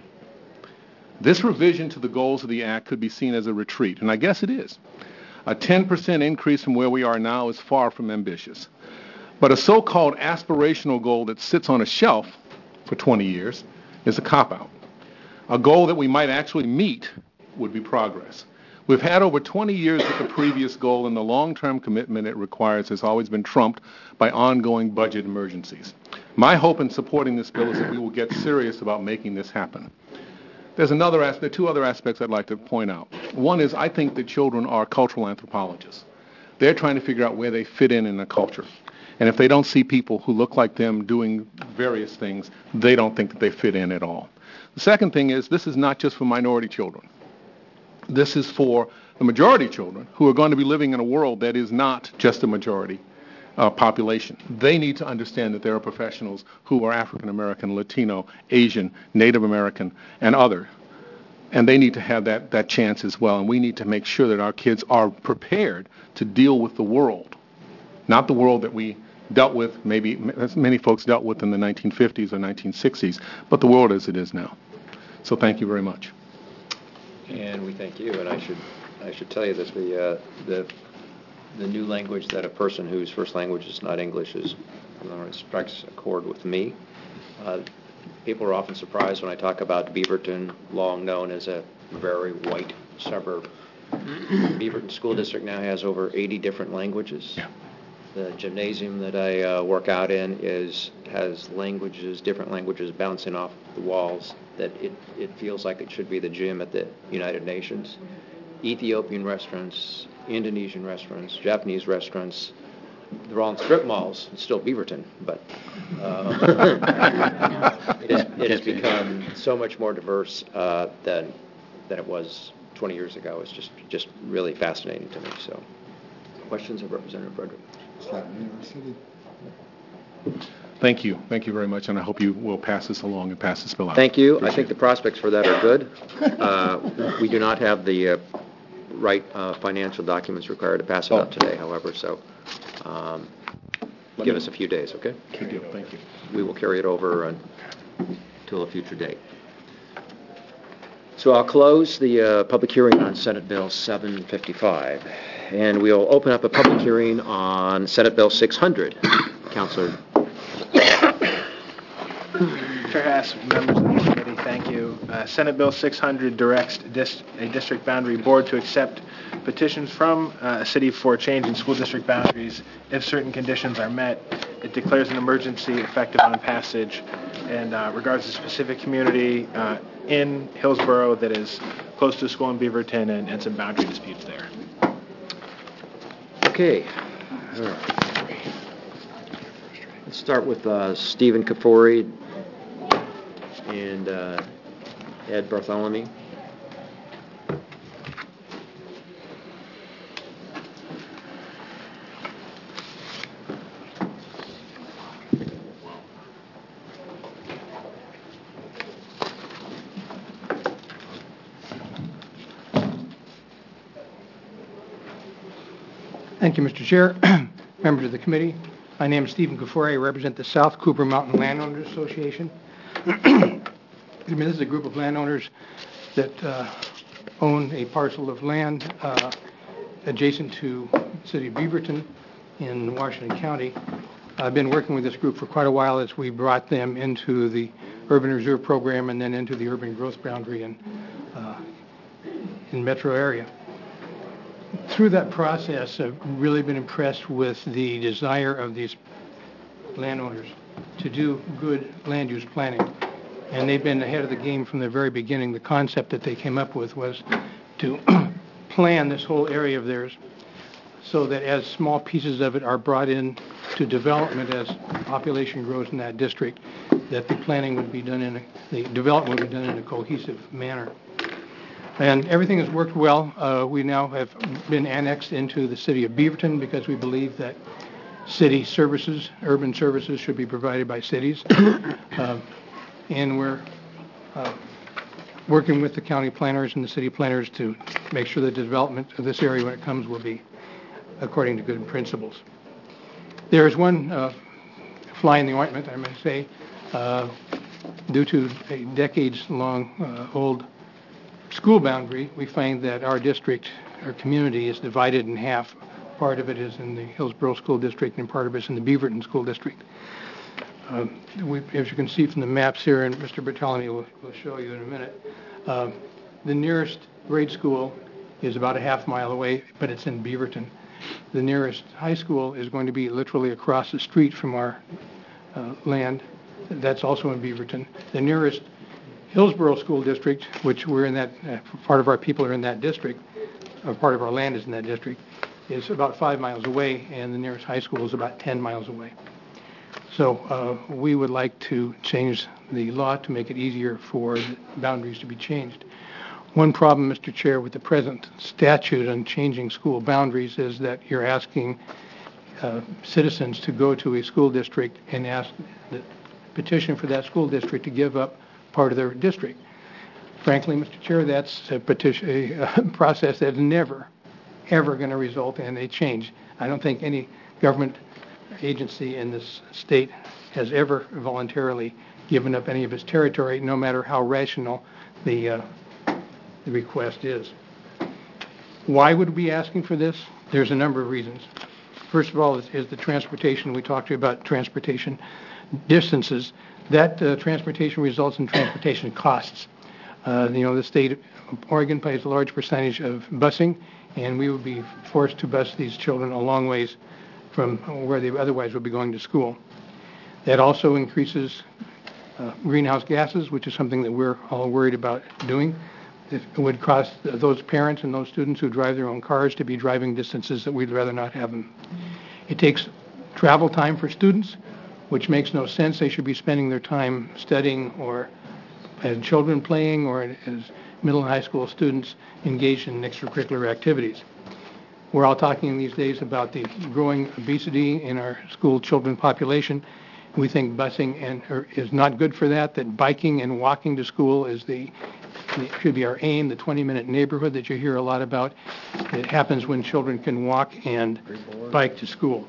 This revision to the goals of the Act could be seen as a retreat, and I guess it is. A 10% increase from where we are now is far from ambitious. But a so-called aspirational goal that sits on a shelf for 20 years is a cop-out. A goal that we might actually meet would be progress. We've had over 20 years with the previous goal, and the long-term commitment it requires has always been trumped by ongoing budget emergencies. My hope in supporting this bill is that we will get serious about making this happen. There are 2 other aspects I'd like to point out. One is I think that children are cultural anthropologists. They're trying to figure out where they fit in a culture. And if they don't see people who look like them doing various things, they don't think that they fit in at all. The second thing is this is not just for minority children. This is for the majority children who are going to be living in a world that is not just a majority population. They need to understand that there are professionals who are African American, Latino, Asian, Native American, and other. And they need to have that chance as well. And we need to make sure that our kids are prepared to deal with the world, not the world that we dealt with, maybe as many folks dealt with in the 1950s or 1960s, but the world as it is now. So thank you very much. And we thank you. And I should tell you that the new language that a person whose first language is not English strikes a chord with me. People are often surprised when I talk about Beaverton, long known as a very white suburb. Beaverton School District now has over 80 different languages. Yeah. The gymnasium that I work out in has different languages bouncing off the walls, that it feels like it should be the gym at the United Nations. Ethiopian restaurants, Indonesian restaurants, Japanese restaurants, they're all in strip malls. It's still Beaverton, but it has become so much more diverse than it was 20 years ago. It's just really fascinating to me. So, questions of Representative Frederick? Thank you. Thank you very much, and I hope you will pass this along and pass this bill out. Thank you. Appreciate I think the prospects for that are good. We do not have the right financial documents required to pass it out today, however, so give us a few days, okay? Good deal. Thank you. We will carry it over until a future date. So I'll close the public hearing on Senate Bill 755, and we'll open up a public hearing on Senate Bill 600. Councilor. Chair Haas, members of the committee, thank you. Senate Bill 600 directs a district boundary board to accept petitions from a city for change in school district boundaries if certain conditions are met. It declares an emergency effective on passage and regards a specific community in Hillsborough that is close to a school in Beaverton and some boundary disputes there. Okay. All right. Let's start with Stephen Kafori and Ed Bartholomew. Thank you, Mr. Chair, members of the committee. My name is Stephen Kafori. I represent the South Cooper Mountain Landowners Association. This is a group of landowners that own a parcel of land adjacent to the city of Beaverton in Washington County. I've been working with this group for quite a while as we brought them into the Urban Reserve Program and then into the urban growth boundary in metro area. Through that process, I've really been impressed with the desire of these landowners to do good land use planning. And they've been ahead of the game from the very beginning. The concept that they came up with was to plan this whole area of theirs so that as small pieces of it are brought in to development as population grows in that district, that the planning would be done the development would be done in a cohesive manner. And everything has worked well. We now have been annexed into the city of Beaverton because we believe that city services, urban services, should be provided by cities. And we're working with the county planners and the city planners to make sure that the development of this area when it comes will be according to good principles. There is one fly in the ointment, I may say, due to a decades-long old school boundary. We find that our district, our community, is divided in half. Part of it is in the Hillsborough School District and part of it is in the Beaverton School District. As you can see from the maps here, and Mr. Bartholomew will show you in a minute, the nearest grade school is about a half mile away, but it's in Beaverton. The nearest high school is going to be literally across the street from our land. That's also in Beaverton. The nearest Hillsborough School District, which we're in that, part of our people are in that district, or part of our land is in that district, is about 5 miles away, and the nearest high school is about 10 miles away. So we would like to change the law to make it easier for the boundaries to be changed. One problem, Mr. Chair, with the present statute on changing school boundaries is that you're asking citizens to go to a school district and ask the petition for that school district to give up part of their district. Frankly, Mr. Chair, that's a process that's never, ever going to result in a change. I don't think any government agency in this state has ever voluntarily given up any of its territory, no matter how rational the request is. Why would we be asking for this? There's a number of reasons. First of all is the transportation. We talked to you about transportation distances. That transportation results in transportation costs. The state of Oregon pays a large percentage of busing, and we would be forced to bus these children a long ways from where they otherwise would be going to school. That also increases greenhouse gases, which is something that we're all worried about doing. It would cost those parents and those students who drive their own cars to be driving distances that we'd rather not have them. It takes travel time for students, which makes no sense. They should be spending their time studying or as children playing or as middle and high school students engaged in extracurricular activities. We're all talking these days about the growing obesity in our school children population. We think busing is not good for that biking and walking to school should be our aim, the 20-minute neighborhood that you hear a lot about. It happens when children can walk and bike to school.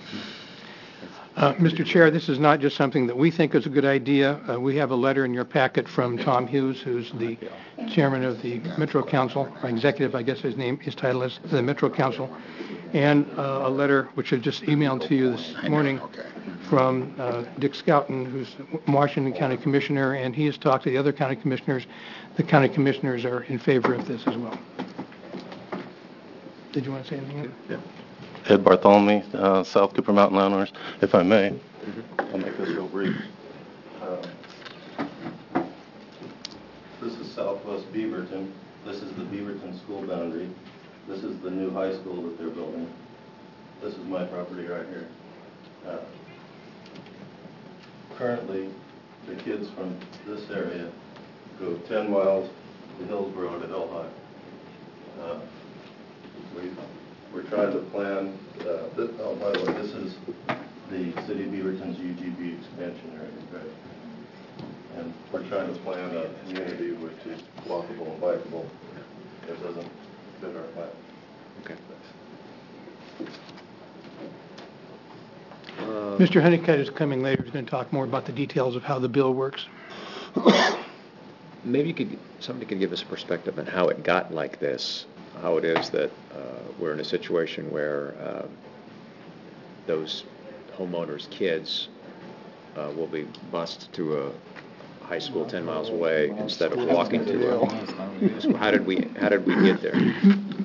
Mr. Chair, this is not just something that we think is a good idea. We have a letter in your packet from Tom Hughes, who's the chairman of the Metro Council, or executive, I guess his title is, the Metro Council, and a letter which I just emailed to you this morning from Dick Scouten, who's Washington County Commissioner, and he has talked to the other county commissioners. The county commissioners are in favor of this as well. Did you want to say anything? Yeah. Ed Bartholomew, South Cooper Mountain Landowners, if I may. I'll make this real brief. This is Southwest Beaverton. This is the Beaverton school boundary. This is the new high school that they're building. This is my property right here. Currently, the kids from this area go 10 miles to Hillsborough to Hill High. We're trying to plan, by the way, this is the City of Beaverton's UGB expansion area, right? And we're trying to plan a community which is walkable and bikeable. It doesn't fit our plan. Okay. Mr. Honeycutt is coming later. He's going to talk more about the details of how the bill works. Maybe somebody could give us a perspective on how it got like this, how it is that we're in a situation where those homeowners' kids will be bused to a high school 10 miles away instead of walking to a. How did we get there?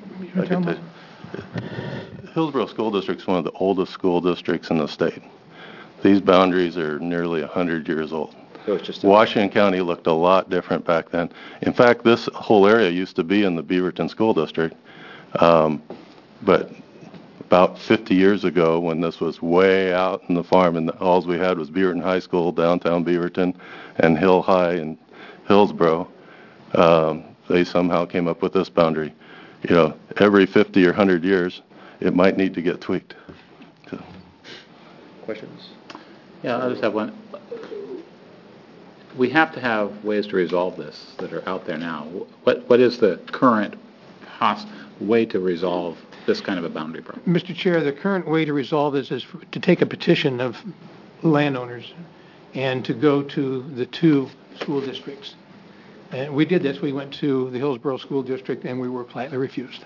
Hillsborough School District is one of the oldest school districts in the state. These boundaries are nearly 100 years old. Washington County looked a lot different back then. In fact, this whole area used to be in the Beaverton School District, but about 50 years ago, when this was way out in the farm, and all we had was Beaverton High School, downtown Beaverton, and Hill High in Hillsborough, they somehow came up with this boundary. Every 50 or 100 years, it might need to get tweaked. So. Questions? Yeah, I just have one. We have to have ways to resolve this that are out there now. What is the current way to resolve this kind of a boundary problem? Mr. Chair, the current way to resolve this is to take a petition of landowners and to go to the two school districts. And we did this. We went to the Hillsborough School District, and we were politely refused.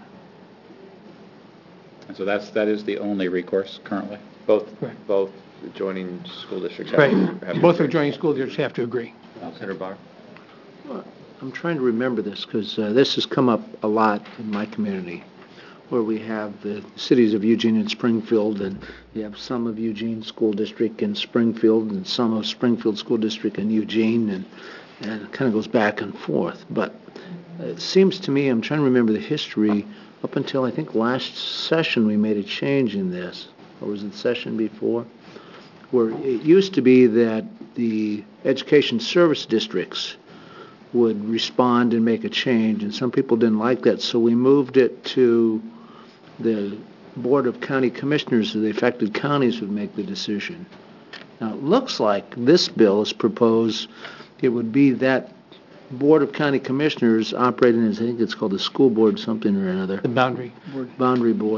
And so that is the only recourse currently? Both adjoining school districts both adjoining school districts have to agree. Senator Barr? I'm trying to remember this because this has come up a lot in my community, where we have the cities of Eugene and Springfield, and you have some of Eugene School District in Springfield and some of Springfield School District in Eugene, and it kind of goes back and forth. But it seems to me, I'm trying to remember the history, up until I think last session we made a change in this, or was it the session before, where it used to be that the education service districts would respond and make a change, and some people didn't like that, so we moved it to the Board of County Commissioners, so the affected counties would make the decision. Now, it looks like this bill is proposed, it would be that Board of County Commissioners operating as, I think it's called the school board something or another. The boundary board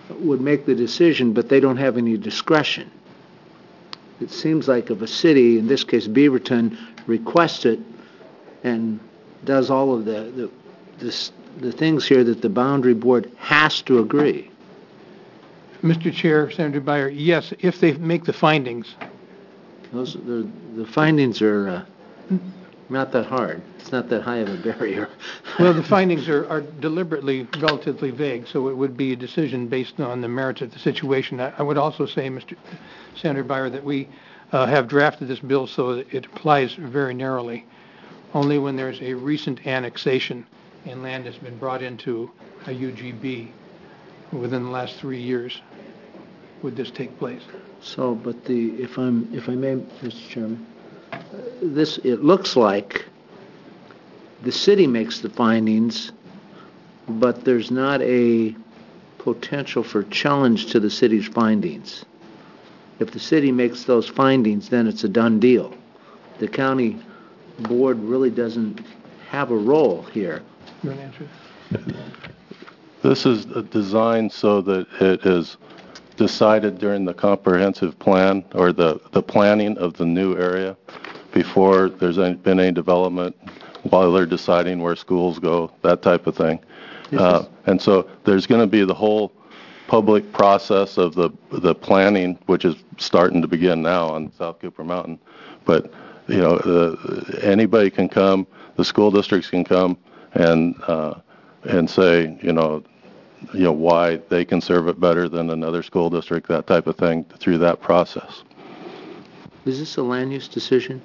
would make the decision, but they don't have any discretion. It seems like if a city, in this case Beaverton, requests it and does all of the things here, that the boundary board has to agree. Mr. Chair, Senator Byer, yes, if they make the findings. The findings are not that hard. It's not that high of a barrier. Well, the findings are deliberately relatively vague, so it would be a decision based on the merits of the situation. I would also say, Mr. Senator Byer, that we have drafted this bill so that it applies very narrowly. Only when there's a recent annexation and land has been brought into a UGB within the last 3 years would this take place. So, but if I may, Mr. Chairman, it looks like the city makes the findings, but there's not a potential for challenge to the city's findings. If the city makes those findings, then it's a done deal. The county board really doesn't have a role here. You want to answer? This is designed so that it is decided during the comprehensive plan or the planning of the new area before there's been any development, while they're deciding where schools go, that type of thing. And so there's going to be the whole public process of the planning, which is starting to begin now on South Cooper Mountain. But, you know, anybody can come, the school districts can come and say, you know, why they can serve it better than another school district, that type of thing, through that process. Is this a land use decision?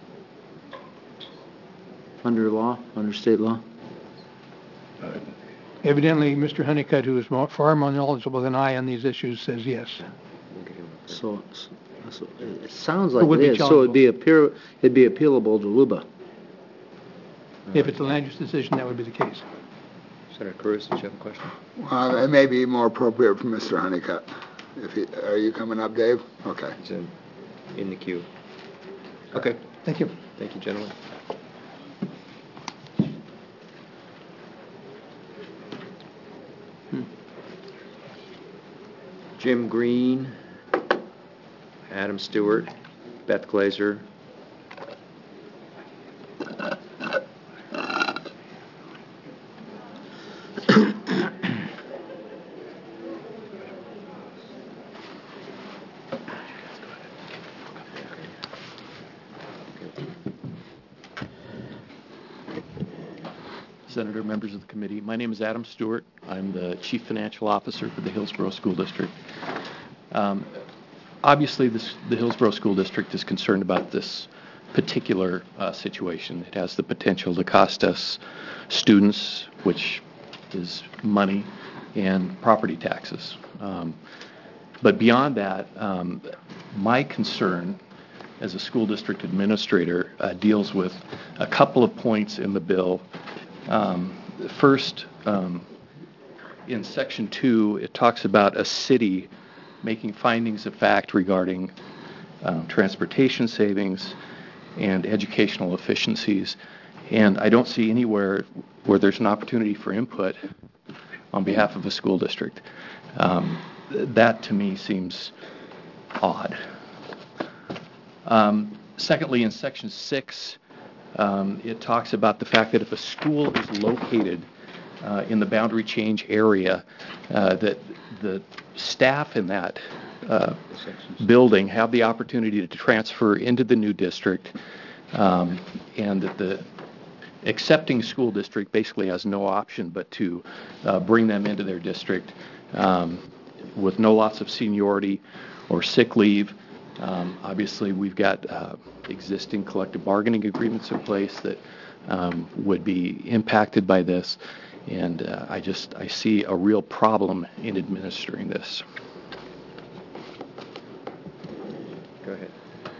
Under law, under state law? Evidently, Mr. Honeycutt, who is far more knowledgeable than I on these issues, says yes. So it sounds like it is. So it'd be appealable to LUBA. If it's a land use decision, that would be the case. Senator Cruz, did you have a question? It may be more appropriate for Mr. Honeycutt. Are you coming up, Dave? Okay. He's in the queue. Okay. Thank you. Thank you, gentlemen. Jim Green, Adam Stewart, Beth Glazer. Senator, members of the committee. My name is Adam Stewart. I'm the Chief Financial Officer for the Hillsborough School District. Obviously, the Hillsborough School District is concerned about this particular situation. It has the potential to cost us students, which is money, and property taxes. But beyond that, my concern as a school district administrator deals with a couple of points in the bill. First, in Section 2, it talks about a city making findings of fact regarding transportation savings and educational efficiencies. And I don't see anywhere where there's an opportunity for input on behalf of a school district. That, to me, seems odd. Secondly, in Section 6, it talks about the fact that if a school is located in the boundary change area, that the staff in that building have the opportunity to transfer into the new district, and that the accepting school district basically has no option but to bring them into their district with no loss of seniority or sick leave. Obviously, we've got existing collective bargaining agreements in place that would be impacted by this, and I see a real problem in administering this. Go ahead.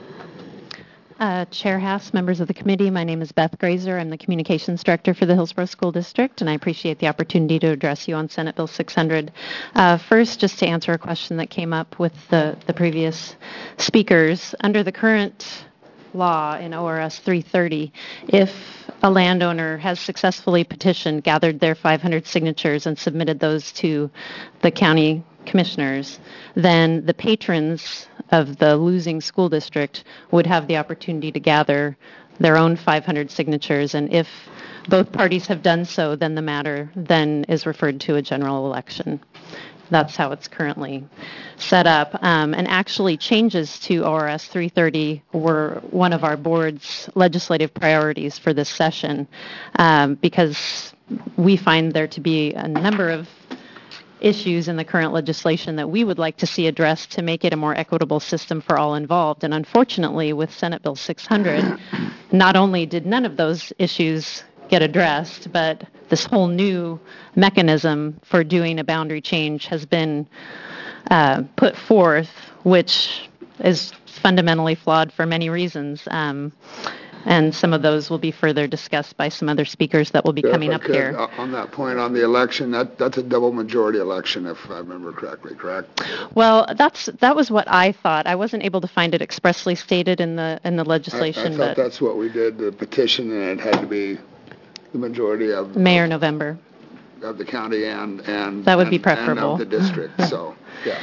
Chair Haas, members of the committee, my name is Beth Glazer. I'm the Communications Director for the Hillsborough School District, and I appreciate the opportunity to address you on Senate Bill 600. First, just to answer a question that came up with the previous speakers, under the current law in ORS 330, if a landowner has successfully petitioned, gathered their 500 signatures, and submitted those to the county commissioners, then the patrons of the losing school district would have the opportunity to gather their own 500 signatures, and if both parties have done so, then the matter then is referred to a general election. That's how it's currently set up. And actually changes to ORS 330 were one of our board's legislative priorities for this session, because we find there to be a number of issues in the current legislation that we would like to see addressed to make it a more equitable system for all involved. And unfortunately, with Senate Bill 600, not only did none of those issues get addressed, but this whole new mechanism for doing a boundary change has been put forth, which is fundamentally flawed for many reasons. And some of those will be further discussed by some other speakers that will be coming up here. On that point, on the election, that's a double majority election, if I remember correctly, correct? Well, that was what I thought. I wasn't able to find it expressly stated in the legislation. I thought that's what we did, the petition, and it had to be the majority of May or November of the county and that would be preferable. And of the district. So yeah.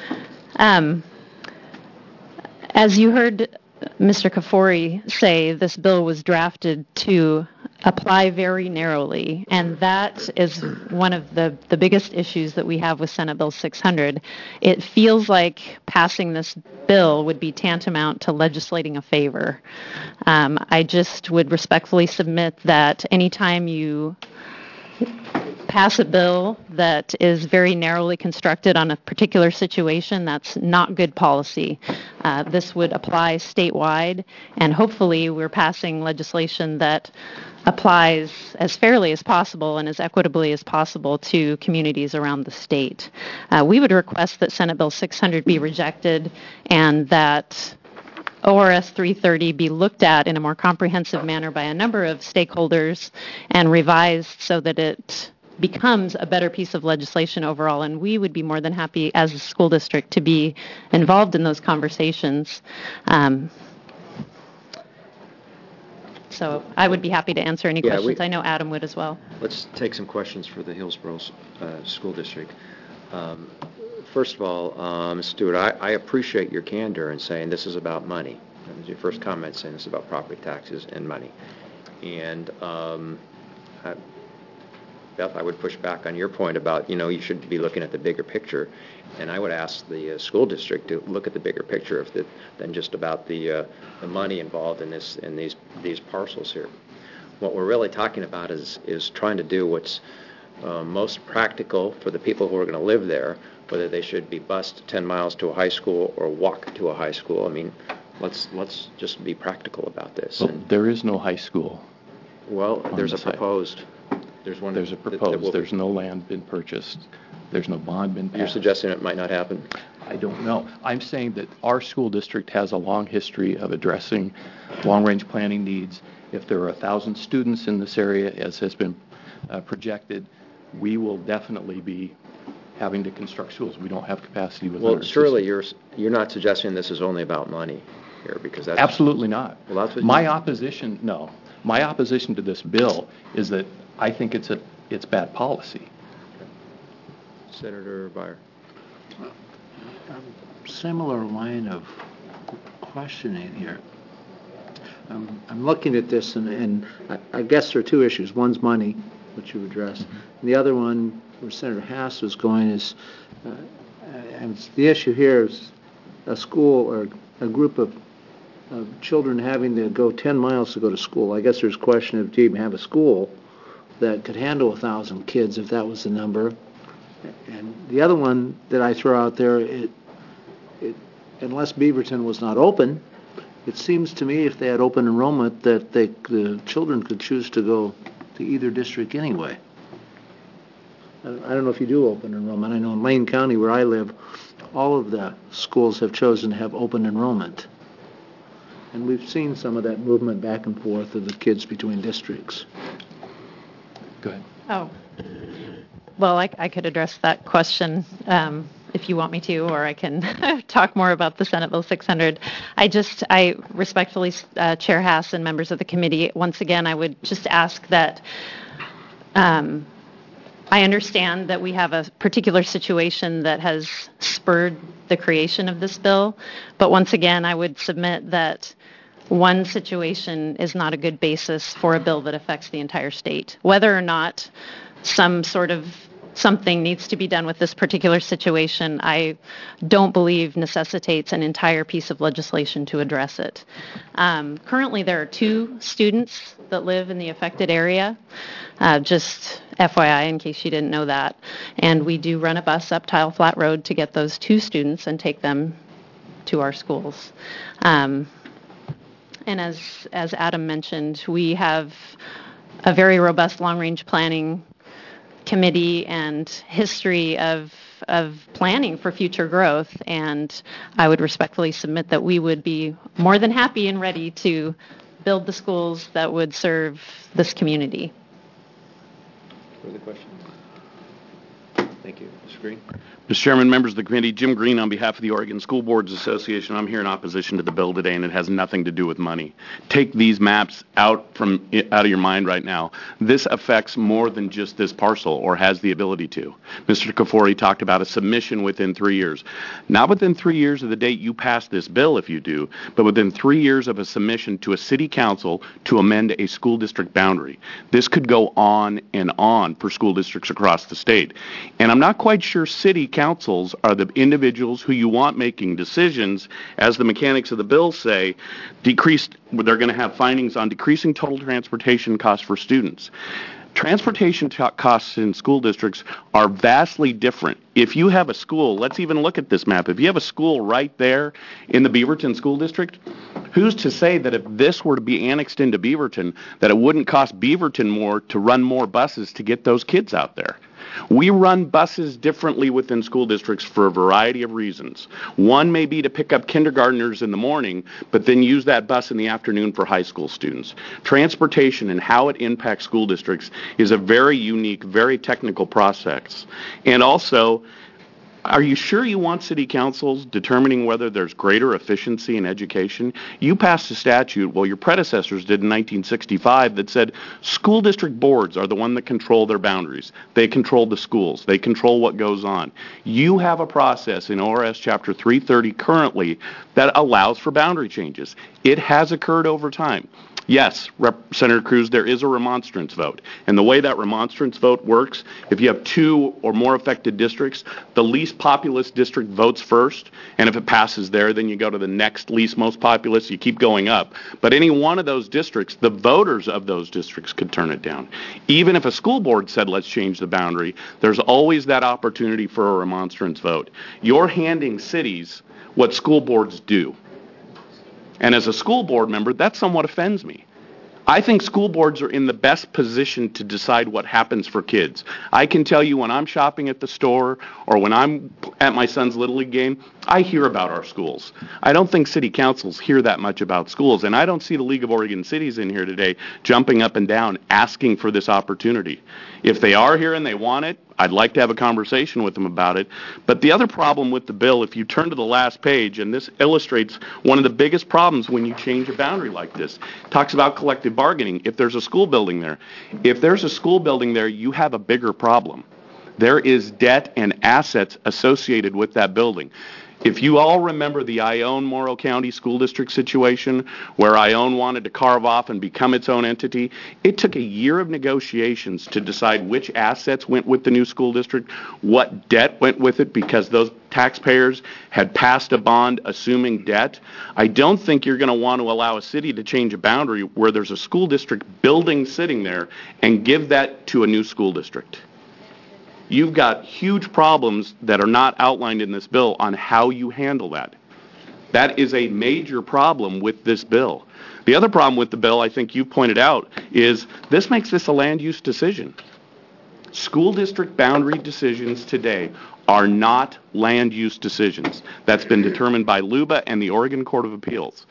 As you heard Mr. Kafori say, this bill was drafted to apply very narrowly, and that is one of the biggest issues that we have with Senate Bill 600. It feels like passing this bill would be tantamount to legislating a favor. I just would respectfully submit that anytime you pass a bill that is very narrowly constructed on a particular situation, that's not good policy. This would apply statewide, and hopefully we're passing legislation that applies as fairly as possible and as equitably as possible to communities around the state. We would request that Senate Bill 600 be rejected and that ORS 330 be looked at in a more comprehensive manner by a number of stakeholders and revised so that it becomes a better piece of legislation overall, and we would be more than happy as a school district to be involved in those conversations. So I would be happy to answer any questions. I know Adam would as well. Let's take some questions for the Hillsborough School District. First of all, Stuart, I appreciate your candor in saying this is about money. That was your first comment, saying this is about property taxes and money. And Beth, I would push back on your point about, you should be looking at the bigger picture. And I would ask the school district to look at the bigger picture than just about the money involved in these parcels here. What we're really talking about is trying to do what's most practical for the people who are going to live there, whether they should be bused 10 miles to a high school or walk to a high school. I mean, let's just be practical about this. Well, there is no high school. Well, there's a proposed. There's a proposed. There's no land been purchased. There's no bond been passed. You're suggesting it might not happen? I don't know. I'm saying that our school district has a long history of addressing long-range planning needs. If there are 1,000 students in this area, as has been projected, we will definitely be having to construct schools. We don't have capacity within our system. Surely you're not suggesting this is only about money here, because that's... Absolutely not. Well, that's what My opposition to this bill is that I think it's bad policy. Senator Beyer. Similar line of questioning here. I'm looking at this, and I guess there are two issues. One's money, which you addressed, and the other one, where Senator Haas was going, is and the issue here is a school or a group of children having to go 10 miles to go to school. I guess there's a question of, do you even have a school that could handle 1,000 kids if that was the number? And the other one that I throw out there, unless Beaverton was not open, it seems to me if they had open enrollment that the children could choose to go to either district anyway. I don't know if you do open enrollment. I know in Lane County, where I live, all of the schools have chosen to have open enrollment. And we've seen some of that movement back and forth of the kids between districts. Go ahead. Oh. Well, I could address that question. if you want me to, or I can talk more about the Senate Bill 600. I respectfully, Chair Haas and members of the committee, once again, I would just ask that I understand that we have a particular situation that has spurred the creation of this bill, but once again, I would submit that one situation is not a good basis for a bill that affects the entire state. Whether or not something needs to be done with this particular situation, I don't believe necessitates an entire piece of legislation to address it. Currently, there are 2 students that live in the affected area, just FYI in case you didn't know that. And we do run a bus up Tile Flat Road to get those 2 students and take them to our schools. And as Adam mentioned, we have a very robust long-range planning committee and history of planning for future growth, and I would respectfully submit that we would be more than happy and ready to build the schools that would serve this community. Further questions? Thank you. Mr. Green? Mr. Chairman, members of the committee, Jim Green on behalf of the Oregon School Boards Association. I'm here in opposition to the bill today, and it has nothing to do with money. Take these maps out of your mind right now. This affects more than just this parcel, or has the ability to. Mr. Kafori talked about a submission within 3 years. Not within 3 years of the date you pass this bill, if you do, but within 3 years of a submission to a city council to amend a school district boundary. This could go on and on for school districts across the state. And I'm not quite sure city councils are the individuals who you want making decisions, as the mechanics of the bill say, they're going to have findings on decreasing total transportation costs for students. Transportation costs in school districts are vastly different. If you have a school, let's even look at this map. If you have a school right there in the Beaverton School District, who's to say that if this were to be annexed into Beaverton, that it wouldn't cost Beaverton more to run more buses to get those kids out there? We run buses differently within school districts for a variety of reasons. One may be to pick up kindergartners in the morning, but then use that bus in the afternoon for high school students. Transportation and how it impacts school districts is a very unique, very technical process. And also, are you sure you want city councils determining whether there's greater efficiency in education? You passed a statute, well, your predecessors did in 1965, that said school district boards are the one that control their boundaries. They control the schools. They control what goes on. You have a process in ORS Chapter 330 currently that allows for boundary changes. It has occurred over time. Yes, Senator Cruz, there is a remonstrance vote. And the way that remonstrance vote works, if you have 2 or more affected districts, the least populous district votes first, and if it passes there, then you go to the next least most populous, you keep going up. But any one of those districts, the voters of those districts could turn it down. Even if a school board said, let's change the boundary, there's always that opportunity for a remonstrance vote. You're handing cities what school boards do. And as a school board member, that somewhat offends me. I think school boards are in the best position to decide what happens for kids. I can tell you when I'm shopping at the store or when I'm at my son's Little League game, I hear about our schools. I don't think city councils hear that much about schools, and I don't see the League of Oregon Cities in here today jumping up and down asking for this opportunity. If they are here and they want it, I'd like to have a conversation with them about it. But the other problem with the bill, if you turn to the last page, and this illustrates one of the biggest problems when you change a boundary like this, it talks about collective bargaining. If there's a school building there, you have a bigger problem. There is debt and assets associated with that building. If you all remember the Ione-Morrow County School District situation where Ione wanted to carve off and become its own entity, it took a year of negotiations to decide which assets went with the new school district, what debt went with it because those taxpayers had passed a bond assuming debt. I don't think you're going to want to allow a city to change a boundary where there's a school district building sitting there and give that to a new school district. You've got huge problems that are not outlined in this bill on how you handle that. That is a major problem with this bill. The other problem with the bill, I think you pointed out, is this makes this a land use decision. School district boundary decisions today are not land use decisions. That's been determined by LUBA and the Oregon Court of Appeals.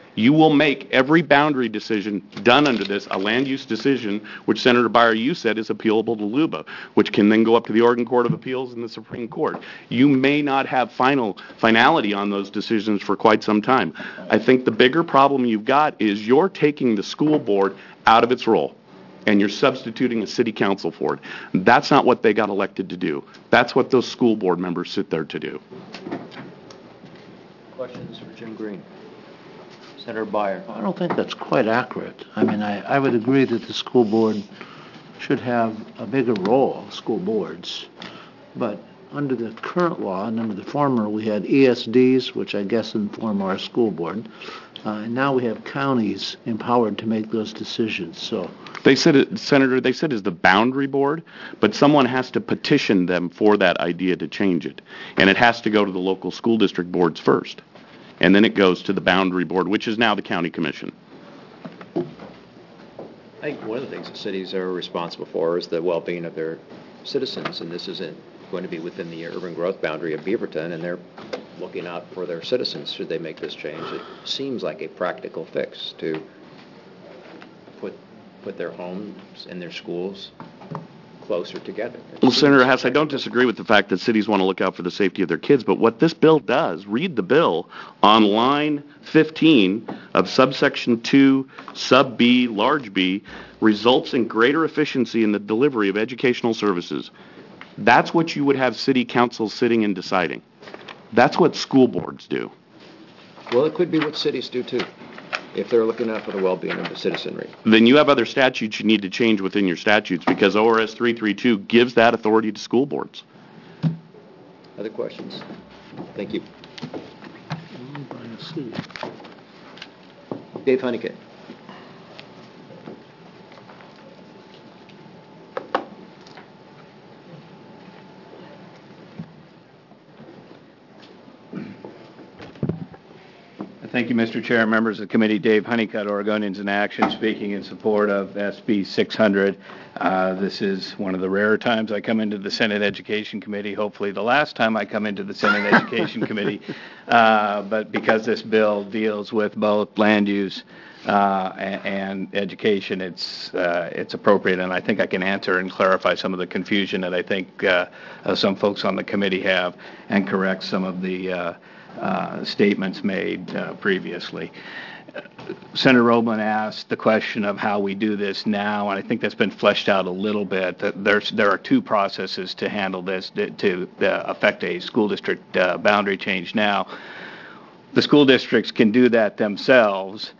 You will make every boundary decision done under this a land use decision, which Senator Byer, you said is appealable to LUBA, which can then go up to the Oregon Court of Appeals and the Supreme Court. You may not have finality on those decisions for quite some time. I think the bigger problem you've got is you're taking the school board out of its role, and you're substituting a city council for it. That's not what they got elected to do. That's what those school board members sit there to do. Questions for Jim Green? Senator Byer. I don't think that's quite accurate. I mean, I would agree that the school board should have a bigger role, school boards. But under the current law and under the former, we had ESDs, which I guess inform our school board. And now we have counties empowered to make those decisions. So they said, Senator, they said is the boundary board, but someone has to petition them for that idea to change it. And it has to go to the local school district boards first. And then it goes to the boundary board, which is now the county commission. I think one of the things that cities are responsible for is the well-being of their citizens, and this isn't going to be within the urban growth boundary of Beaverton, and they're looking out for their citizens should they make this change. It seems like a practical fix to put their homes and their schools closer together. Well, Senator Hess, I don't disagree with the fact that cities want to look out for the safety of their kids, but what this bill does, read the bill, on line 15 of subsection 2, sub B, large b, results in greater efficiency in the delivery of educational services. That's what you would have city councils sitting and deciding. That's what school boards do. Well, it could be what cities do too, if they're looking out for the well-being of the citizenry. Then you have other statutes you need to change within your statutes, because ORS 332 gives that authority to school boards. Other questions? Thank you. Dave Honeycutt. Thank you, Mr. Chair, members of the committee. Dave Honeycutt, Oregonians in Action, speaking in support of SB 600. This is one of the rare times I come into the Senate Education Committee, hopefully the last time I come into the Senate Education Committee, but because this bill deals with both land use and education, it's appropriate, and I think I can answer and clarify some of the confusion that I think some folks on the committee have, and correct some of the statements made previously. Senator Roblin asked the question of how we do this now, and I think that's been fleshed out a little bit. There are two processes to handle this to affect a school district boundary change now. The school districts can do that themselves,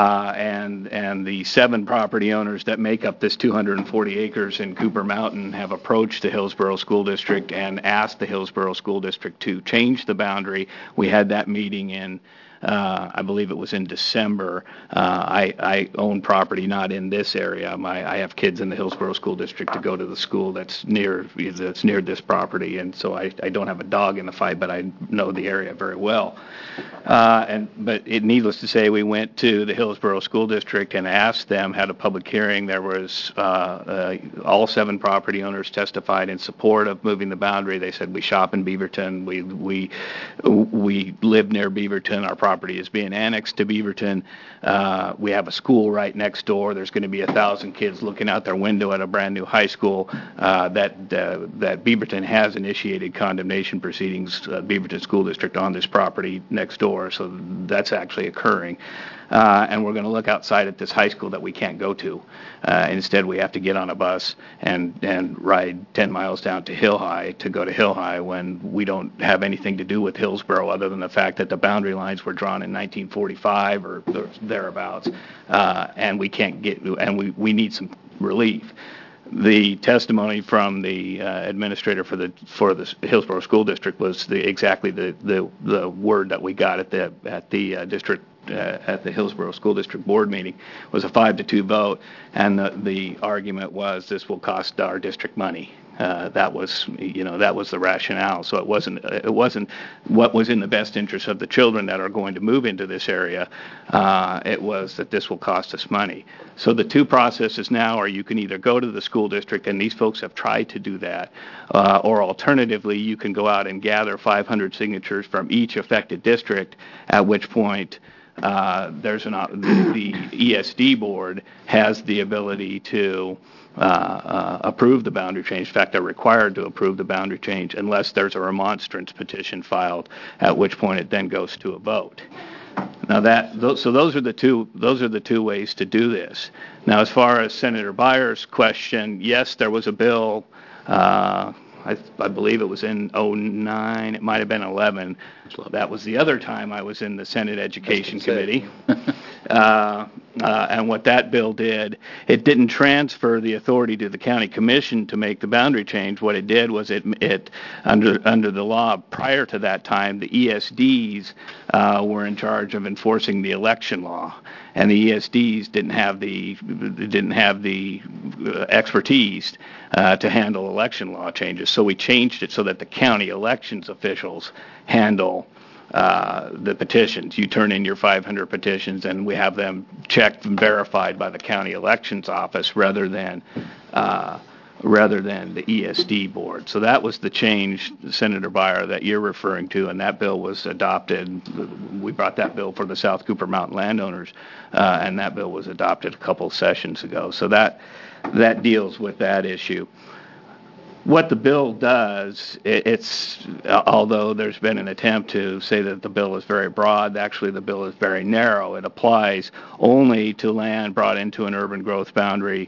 and the 7 property owners that make up this 240 acres in Cooper Mountain have approached the Hillsborough School District and asked the Hillsborough School District to change the boundary. We had that meeting in I believe it was in December. I own property not in this area. I have kids in the Hillsborough School District to go to the school that's near this property, and so I don't have a dog in the fight, but I know the area very well. But needless to say, we went to the Hillsborough School District and asked them, had a public hearing. There was all 7 property owners testified in support of moving the boundary. They said we shop in Beaverton. We live near Beaverton. Our property is being annexed to Beaverton. We have a school right next door. There's going to be 1,000 kids looking out their window at a brand new high school. That Beaverton has initiated condemnation proceedings, Beaverton School District, on this property next door. So that's actually occurring. And we're going to look outside at this high school that we can't go to. Instead, we have to get on a bus and ride 10 miles down to Hill High to go to Hill High, when we don't have anything to do with Hillsborough other than the fact that the boundary lines were drawn in 1945 or thereabouts, and we can't get, and we need some relief. The testimony from the administrator for the Hillsborough School District was exactly the word that we got at the district. At the Hillsborough School District Board meeting was a 5-2 vote, and the argument was this will cost our district money. That was the rationale. So it wasn't what was in the best interest of the children that are going to move into this area. It was that this will cost us money. So the two processes now are you can either go to the school district, and these folks have tried to do that, or alternatively you can go out and gather 500 signatures from each affected district, at which point the ESD board has the ability to approve the boundary change. In fact, they're required to approve the boundary change unless there's a remonstrance petition filed, at which point it then goes to a vote. Now those are the two ways to do this. Now, as far as Senator Byers' question, yes, there was a bill. I believe it was in 2009. It might have been 2011. That was the other time I was in the Senate Education Committee. And what that bill did, it didn't transfer the authority to the county commission to make the boundary change. What it did was it under the law prior to that time, the ESDs were in charge of enforcing the election law, and the ESDs didn't have the expertise to handle election law changes. So we changed it so that the county elections officials handle the petitions. You turn in your 500 petitions, and we have them checked and verified by the county elections office rather than the ESD board. So that was the change, Senator Byer, that you're referring to, and that bill was adopted. We brought that bill for the South Cooper Mountain landowners, and that bill was adopted a couple of sessions ago. So that deals with that issue. What the bill does, although there's been an attempt to say that the bill is very broad, actually the bill is very narrow. It applies only to land brought into an urban growth boundary,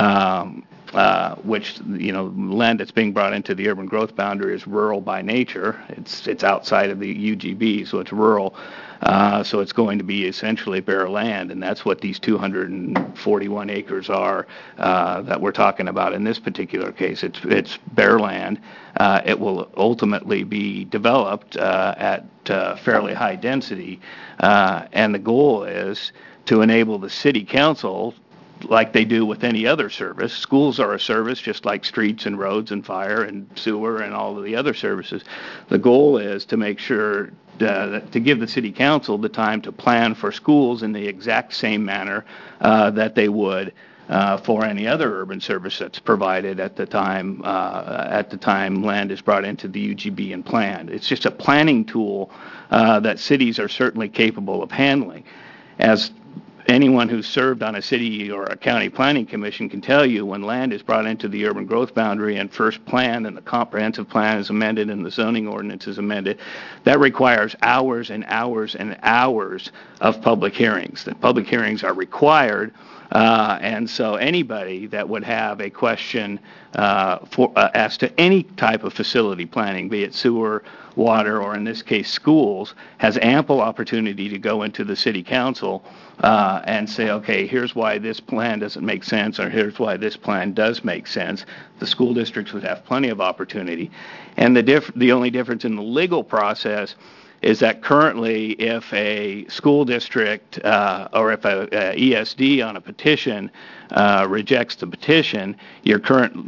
which, land that's being brought into the urban growth boundary is rural by nature. It's outside of the UGB, so it's rural. So it's going to be essentially bare land, and that's what these 241 acres are that we're talking about in this particular case. It's bare land. It will ultimately be developed at fairly high density, and the goal is to enable the city council, like they do with any other service. Schools are a service just like streets and roads and fire and sewer and all of the other services. The goal is to make sure to give the city council the time to plan for schools in the exact same manner that they would for any other urban service that's provided at the time land is brought into the UGB and planned. It's just a planning tool that cities are certainly capable of handling. As anyone who's served on a city or a county planning commission can tell you, when land is brought into the urban growth boundary and first plan and the comprehensive plan is amended and the zoning ordinance is amended, that requires hours and hours and hours of public hearings. The public hearings are required, and so anybody that would have a question as to any type of facility planning, be it sewer, water, or in this case schools, has ample opportunity to go into the city council and say, okay, here's why this plan doesn't make sense, or here's why this plan does make sense. The school districts would have plenty of opportunity. And the only difference in the legal process is that currently if a school district or if a ESD on a petition rejects the petition, your current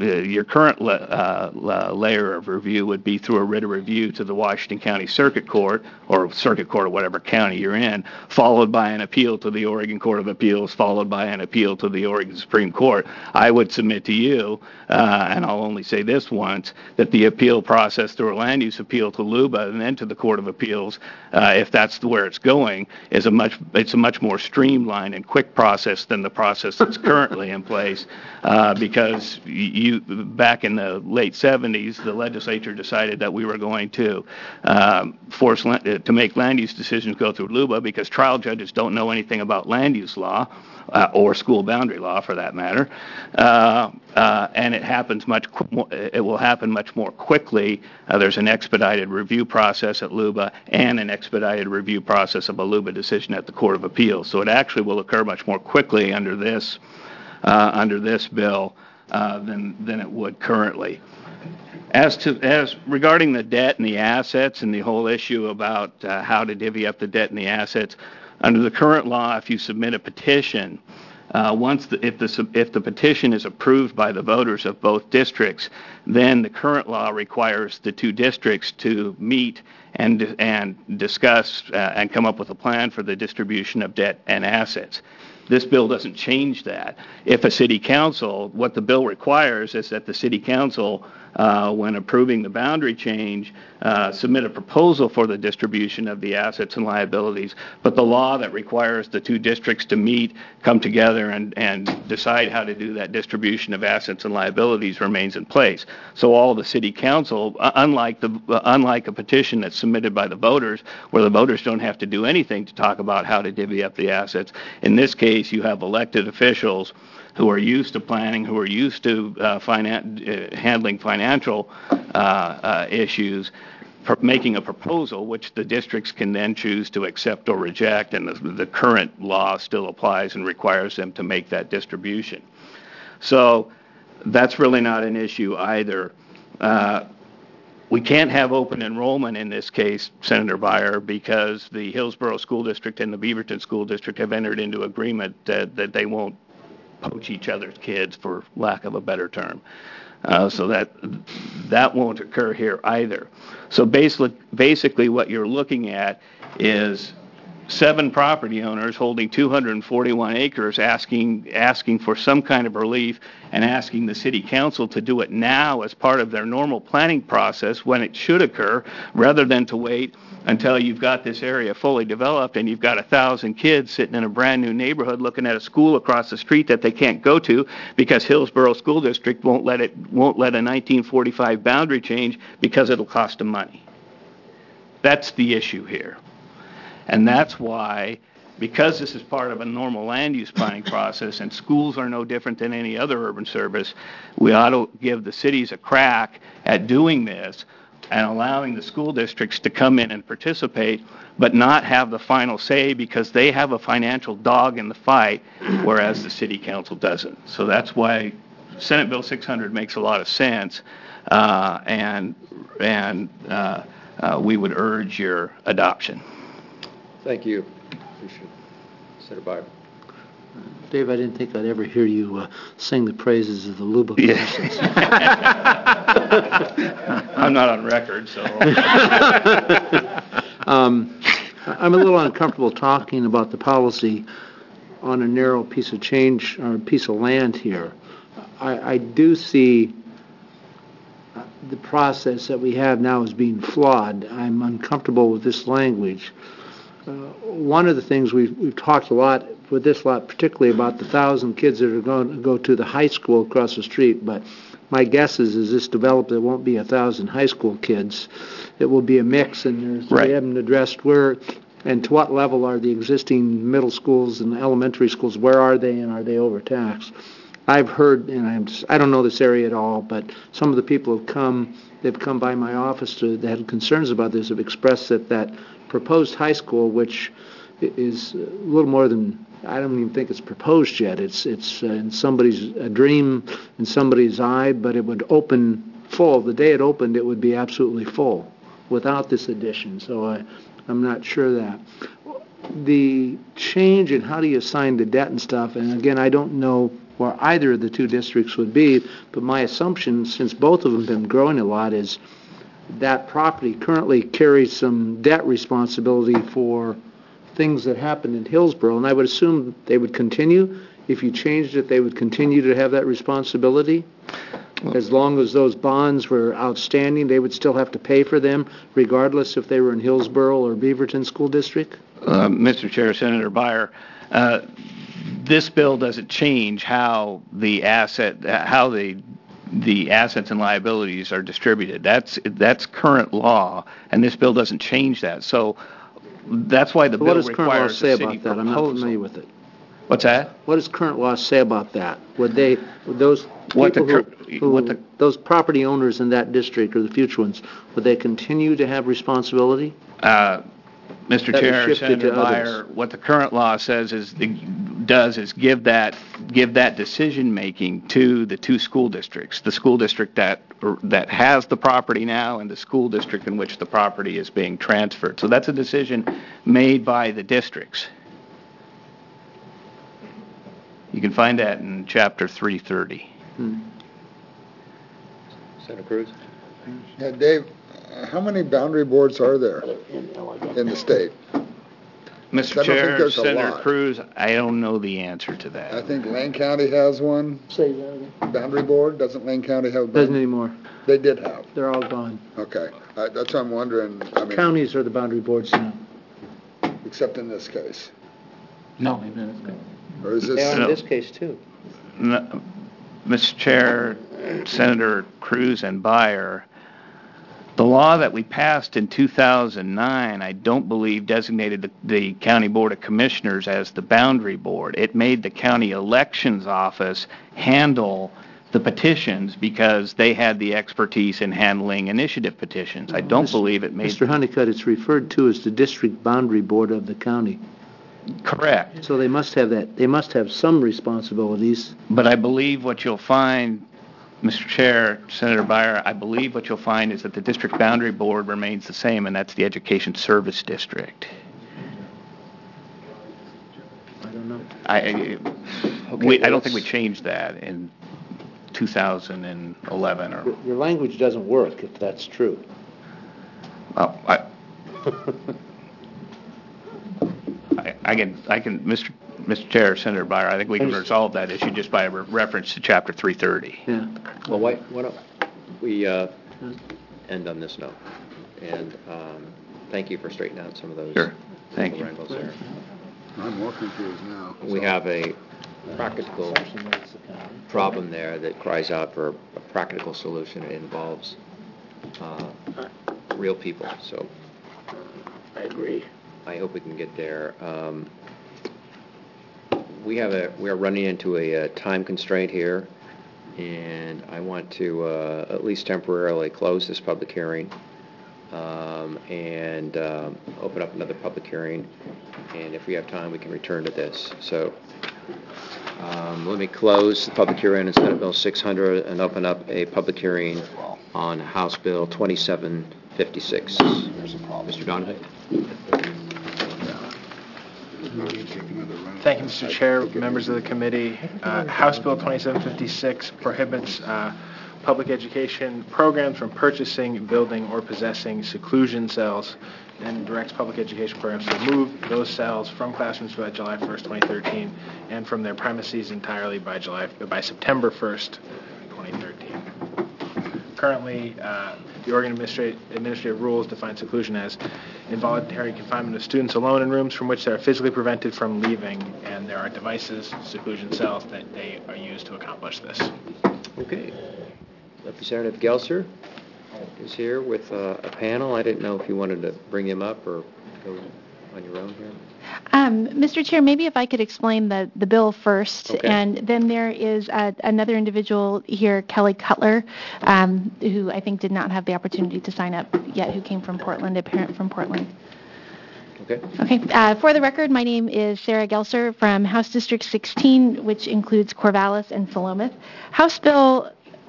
layer of review would be through a writ of review to the Washington County Circuit Court, or Circuit Court of whatever county you're in, followed by an appeal to the Oregon Court of Appeals, followed by an appeal to the Oregon Supreme Court. I would submit to you, and I'll only say this once, that the appeal process through a land use appeal to LUBA and then to the Court of Appeals, if that's where it's going, is a much more streamlined and quick process than the process that's currently in place, because back in the late 70s, the legislature decided that we were going to force to make land use decisions go through LUBA, because trial judges don't know anything about land use law or school boundary law for that matter, and it will happen much more quickly. There's an expedited review process at LUBA and an expedited review process of a LUBA decision at the Court of Appeals. So it actually will occur much more quickly under this bill than it would currently. As regarding the debt and the assets and the whole issue about how to divvy up the debt and the assets, under the current law, if you submit a petition, if the petition is approved by the voters of both districts, then the current law requires the two districts to meet and discuss and come up with a plan for the distribution of debt and assets. This bill doesn't change that. If a city council, what the bill requires is that the city council, when approving the boundary change, submit a proposal for the distribution of the assets and liabilities, but the law that requires the two districts to meet, come together, and decide how to do that distribution of assets and liabilities remains in place. So all the city council, unlike a petition that's submitted by the voters, where the voters don't have to do anything to talk about how to divvy up the assets, in this case you have elected officials who are used to planning, who are used to handling financial issues, making a proposal which the districts can then choose to accept or reject, and the current law still applies and requires them to make that distribution. So that's really not an issue either. We can't have open enrollment in this case, Senator Beyer, because the Hillsborough School District and the Beaverton School District have entered into agreement that they won't poach each other's kids, for lack of a better term. So that won't occur here either. So basically what you're looking at is 7 property owners holding 241 acres asking for some kind of relief and asking the city council to do it now as part of their normal planning process when it should occur, rather than to wait until you've got this area fully developed and you've got 1,000 kids sitting in a brand new neighborhood looking at a school across the street that they can't go to because Hillsborough School District won't let a 1945 boundary change because it'll cost them money. That's the issue here. And that's why, because this is part of a normal land use planning process and schools are no different than any other urban service, we ought to give the cities a crack at doing this and allowing the school districts to come in and participate, but not have the final say because they have a financial dog in the fight, whereas the city council doesn't. So that's why Senate Bill 600 makes a lot of sense, and we would urge your adoption. Thank you. Appreciate it. Senator Beyer. Dave, I didn't think I'd ever hear you sing the praises of the Lubbock process. I'm not on record, so. I'm a little uncomfortable talking about the policy on a narrow piece of change or a piece of land here. I do see the process that we have now as being flawed. I'm uncomfortable with this language. One of the things we've talked a lot with this lot, particularly about the 1,000 kids that are going to go to the high school across the street, but my guess is as this develops, it won't be 1,000 high school kids. It will be a mix, and we haven't addressed where and to what level are the existing middle schools and elementary schools, where are they, and are they overtaxed? I've heard, and I don't know this area at all, but some of the people they've come by my office that had concerns about this, have expressed that proposed high school, which is a little more than, I don't even think it's proposed yet. It's in somebody's dream, in somebody's eye, but it would open full. The day it opened, it would be absolutely full without this addition. So I'm not sure that. The change in how do you assign the debt and stuff, and again, I don't know where either of the two districts would be, but my assumption, since both of them have been growing a lot, is that property currently carries some debt responsibility for things that happened in Hillsborough, and I would assume they would continue. If you changed it, they would continue to have that responsibility. As long as those bonds were outstanding, they would still have to pay for them, regardless if they were in Hillsborough or Beaverton School District? Mr. Chair, Senator Beyer, this bill doesn't change how the assets and liabilities are distributed. That's current law, and this bill doesn't change that. So that's why the bill requires a city proposal. What does current law say about that? I'm not familiar with it. What's that? What does current law say about that? Would those people those property owners in that district or the future ones, would they continue to have responsibility? Mr. Chair, Senator Beyer, what the current law says is give that decision making to the two school districts, the school district that has the property now and the school district in which the property is being transferred. So that's a decision made by the districts. You can find that in Chapter 330. Senator Cruz? Yeah, Dave, how many boundary boards are there in the state? Mr. I don't think Chair, there's a Senator lot. Cruz, I don't know the answer to that. I think Lane County has one. Say that. Boundary Board, doesn't Lane County have one? Doesn't anymore. They did have. They're all gone. Okay. That's what I'm wondering, I mean, Counties are the boundary boards now. except in this case. No. Or is They this? are in this case, too. No, Mr. Chair, Senator Cruz and Byer, the law that we passed in 2009, I don't believe designated the County Board of Commissioners as the boundary board. It made the county elections office handle the petitions because they had the expertise in handling initiative petitions. I don't believe it made... Mr. Honeycutt, it's referred to as the district boundary board of the county. Correct. So they must have that. They must have some responsibilities. But I believe what you'll find, Mr. Chair, Senator Byer, I believe what you'll find is that the district boundary board remains the same, and that's the Education Service District. I don't know. I don't think we changed that in 2011. Or Your language doesn't work if that's true. well, I can, Mr. Chair, Senator Byer, I think we can resolve that issue just by a reference to Chapter 330. Yeah. Well, why don't we end on this note? And thank you for straightening out some of those Thank you. wrangles there. I'm more confused now. We have a practical problem there that cries out for a practical solution. It involves real people. So I agree. I hope we can get there. We are running into a time constraint here, and I want to at least temporarily close this public hearing and open up another public hearing. And if we have time, we can return to this. So let me close the public hearing on Senate Bill 600 and open up a public hearing on House Bill 2756. Mr. Donohue. Thank you, Mr. Chair, members of the committee. House Bill 2756 prohibits public education programs from purchasing, building, or possessing seclusion cells and directs public education programs to remove those cells from classrooms by July 1st, 2013, and from their premises entirely by September 1st, 2013. Currently, the Oregon Administrative Rules define seclusion as involuntary confinement of students alone in rooms from which they are physically prevented from leaving, and there are devices, seclusion cells, that they are used to accomplish this. Okay. Representative Gelser is here with a panel. I didn't know if you wanted to bring him up or go on your own here. Mr. Chair, maybe if I could explain the bill first, Okay. and then there is another individual here, Kelly Cutler, who I think did not have the opportunity to sign up yet, who came from Portland, a parent from Portland. Okay. Okay. For the record, my name is Sarah Gelser from House District 16, which includes Corvallis and Philomath. House Bill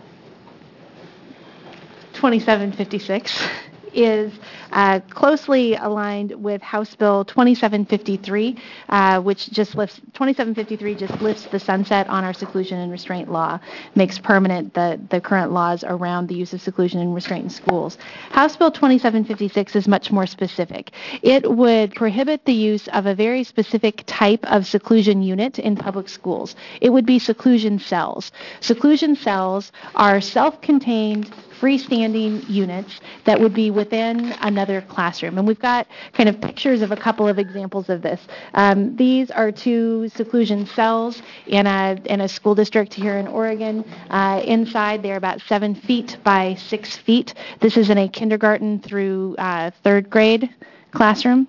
2756 is closely aligned with House Bill 2753, which just lifts 2753 just lifts the sunset on our seclusion and restraint law, makes permanent the current laws around the use of seclusion and restraint in schools. House Bill 2756 is much more specific. It would prohibit the use of a very specific type of seclusion unit in public schools. It would be seclusion cells. Seclusion cells are self-contained, freestanding units that would be within another classroom. And we've got kind of pictures of a couple of examples of this. These are two seclusion cells in a school district here in Oregon. Inside, they're about 7 feet by 6 feet. This is in a kindergarten through third grade classroom.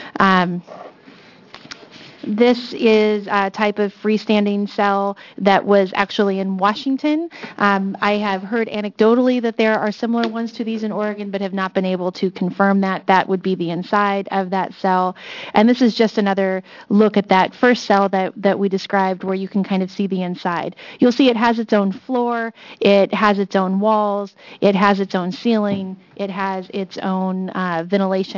This is a type of freestanding cell that was actually in Washington. I have heard anecdotally that there are similar ones to these in Oregon, but have not been able to confirm that. That would be the inside of that cell. And this is just another look at that first cell that we described, where you can kind of see the inside. You'll see it has its own floor, it has its own walls, it has its own ceiling, it has its own ventilation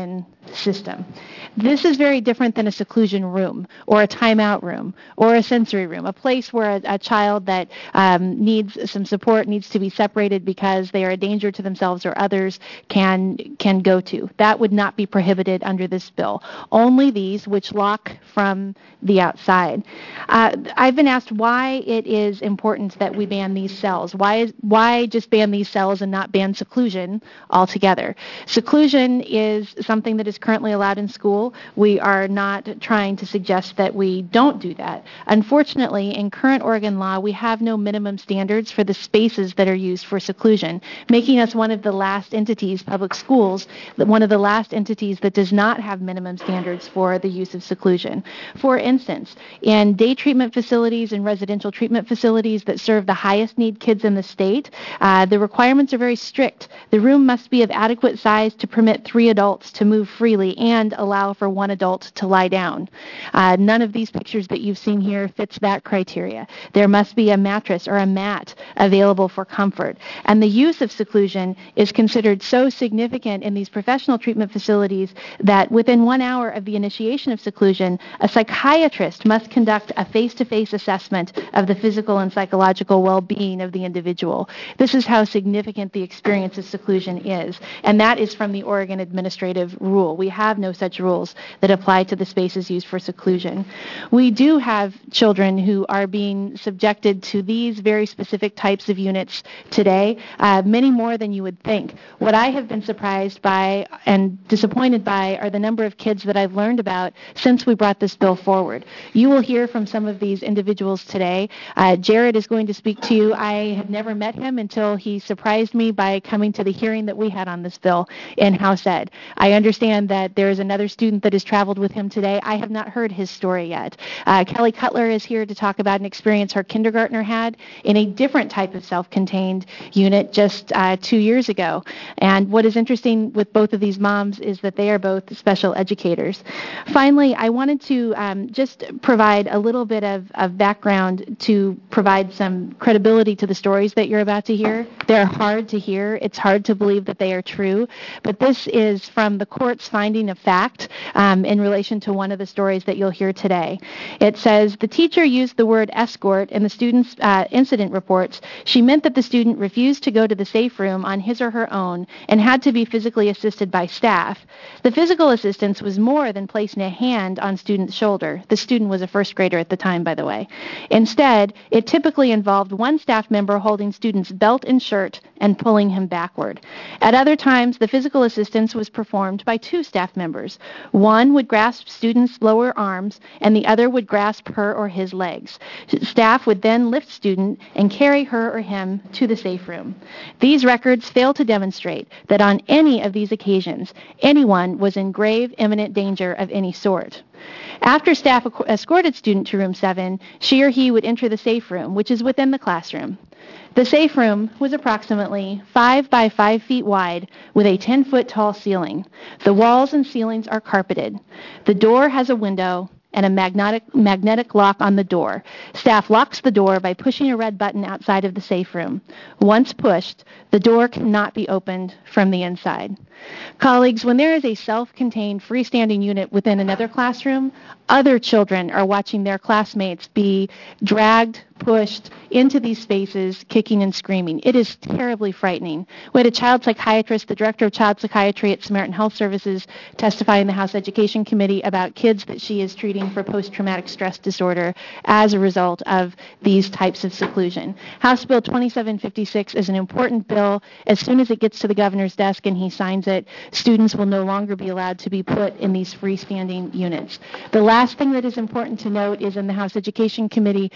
system. This is very different than a seclusion room or a timeout room or a sensory room, a place where a child that needs some support, needs to be separated because they are a danger to themselves or others can go to. That would not be prohibited under this bill. Only these which lock from the outside. I've been asked why it is important that we ban these cells. Why just ban these cells and not ban seclusion altogether? Seclusion is something that is currently allowed in school. We are not trying to suggest that we don't do that. Unfortunately, in current Oregon law, we have no minimum standards for the spaces that are used for seclusion, making us one of the last entities, public schools, one of the last entities that does not have minimum standards for the use of seclusion. For instance, in day treatment facilities and residential treatment facilities that serve the highest need kids in the state, the requirements are very strict. The room must be of adequate size to permit 3 adults to move freely and allow for 1 adult to lie down. None of these pictures that you've seen here fits that criteria. There must be a mattress or a mat available for comfort. And the use of seclusion is considered so significant in these professional treatment facilities that within 1 hour of the initiation of seclusion, a psychiatrist must conduct a face-to-face assessment of the physical and psychological well-being of the individual. This is how significant the experience of seclusion is. And that is from the Oregon administrative rule. We have no such rules that apply to the spaces used for seclusion. We do have children who are being subjected to these very specific types of units today, many more than you would think. What I have been surprised by and disappointed by are the number of kids that I've learned about since we brought this bill forward. You will hear from some of these individuals today. Jared is going to speak to you. I had never met him until he surprised me by coming to the hearing that we had on this bill in House Ed. I understand that there is another student that has traveled with him today. I have not heard his story yet. Kelly Cutler is here to talk about an experience her kindergartner had in a different type of self-contained unit just 2 years ago. And what is interesting with both of these moms is that they are both special educators. Finally, I wanted to just provide a little bit of background to provide some credibility to the stories that you're about to hear. They're hard to hear. It's hard to believe that they are true. But this is from the court's finding of fact in relation to one of the stories that you'll hear today. It says, the teacher used the word escort in the student's incident reports. She meant that the student refused to go to the safe room on his or her own and had to be physically assisted by staff. The physical assistance was more than placing a hand on student's shoulder. The student was a first grader at the time, by the way. Instead, it typically involved one staff member holding student's belt and shirt and pulling him backward. At other times, the physical assistance was performed by 2 staff members. One would grasp student's lower arms, and the other would grasp her or his legs. Staff would then lift student and carry her or him to the safe room. These records fail to demonstrate that on any of these occasions, anyone was in grave, imminent danger of any sort. After staff escorted student to room 7, she or he would enter the safe room, which is within the classroom. The safe room was approximately 5 by 5 feet wide with a 10-foot tall ceiling. The walls and ceilings are carpeted. The door has a window and a magnetic lock on the door. Staff locks the door by pushing a red button outside of the safe room. Once pushed, the door cannot be opened from the inside. Colleagues, when there is a self-contained freestanding unit within another classroom, other children are watching their classmates be dragged, pushed into these spaces, kicking and screaming. It is terribly frightening. We had a child psychiatrist, the director of child psychiatry at Samaritan Health Services, testify in the House Education Committee about kids that she is treating for post-traumatic stress disorder as a result of these types of seclusion. House Bill 2756 is an important bill. As soon as it gets to the governor's desk and he signs it, students will no longer be allowed to be put in these freestanding units. The last thing that is important to note is in the House Education Committee,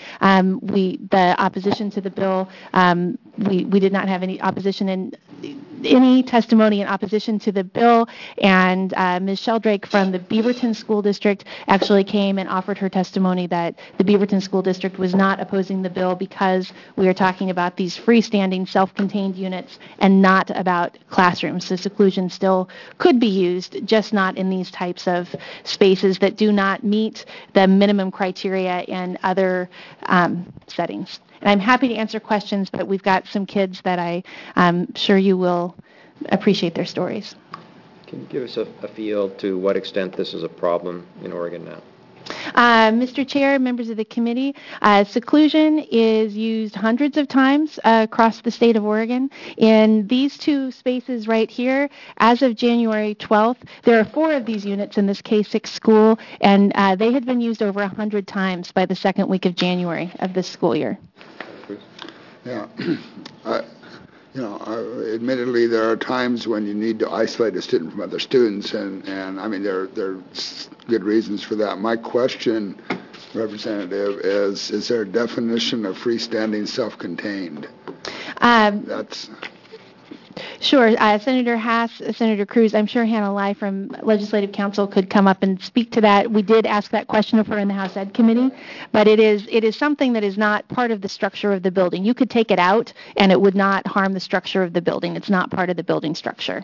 the opposition to the bill, we did not have any opposition in any testimony in opposition to the bill, and Ms. Sheldrake from the Beaverton School District actually came and offered her testimony that the Beaverton School District was not opposing the bill because we are talking about these freestanding self-contained units and not about classrooms. So seclusion still could be used, just not in these types of spaces that do not meet the minimum criteria in other settings. And I'm happy to answer questions, but we've got some kids that I'm sure you will appreciate their stories. Can you give us a feel to what extent this is a problem in Oregon now? Mr. Chair, members of the committee, seclusion is used hundreds of times across the state of Oregon. In these two spaces right here, as of January 12th, there are 4 of these units in this K-6 school, and they had been used over 100 times by the second week of January of this school year. Yeah. Admittedly, there are times when you need to isolate a student from other students, and I mean, there are good reasons for that. My question, Representative, is there a definition of freestanding self-contained? That's... Sure. Senator Haas, Senator Cruz, I'm sure Hannah Lai from Legislative Council could come up and speak to that. We did ask that question of her in the House Ed Committee, but it is something that is not part of the structure of the building. You could take it out, and it would not harm the structure of the building. It's not part of the building structure.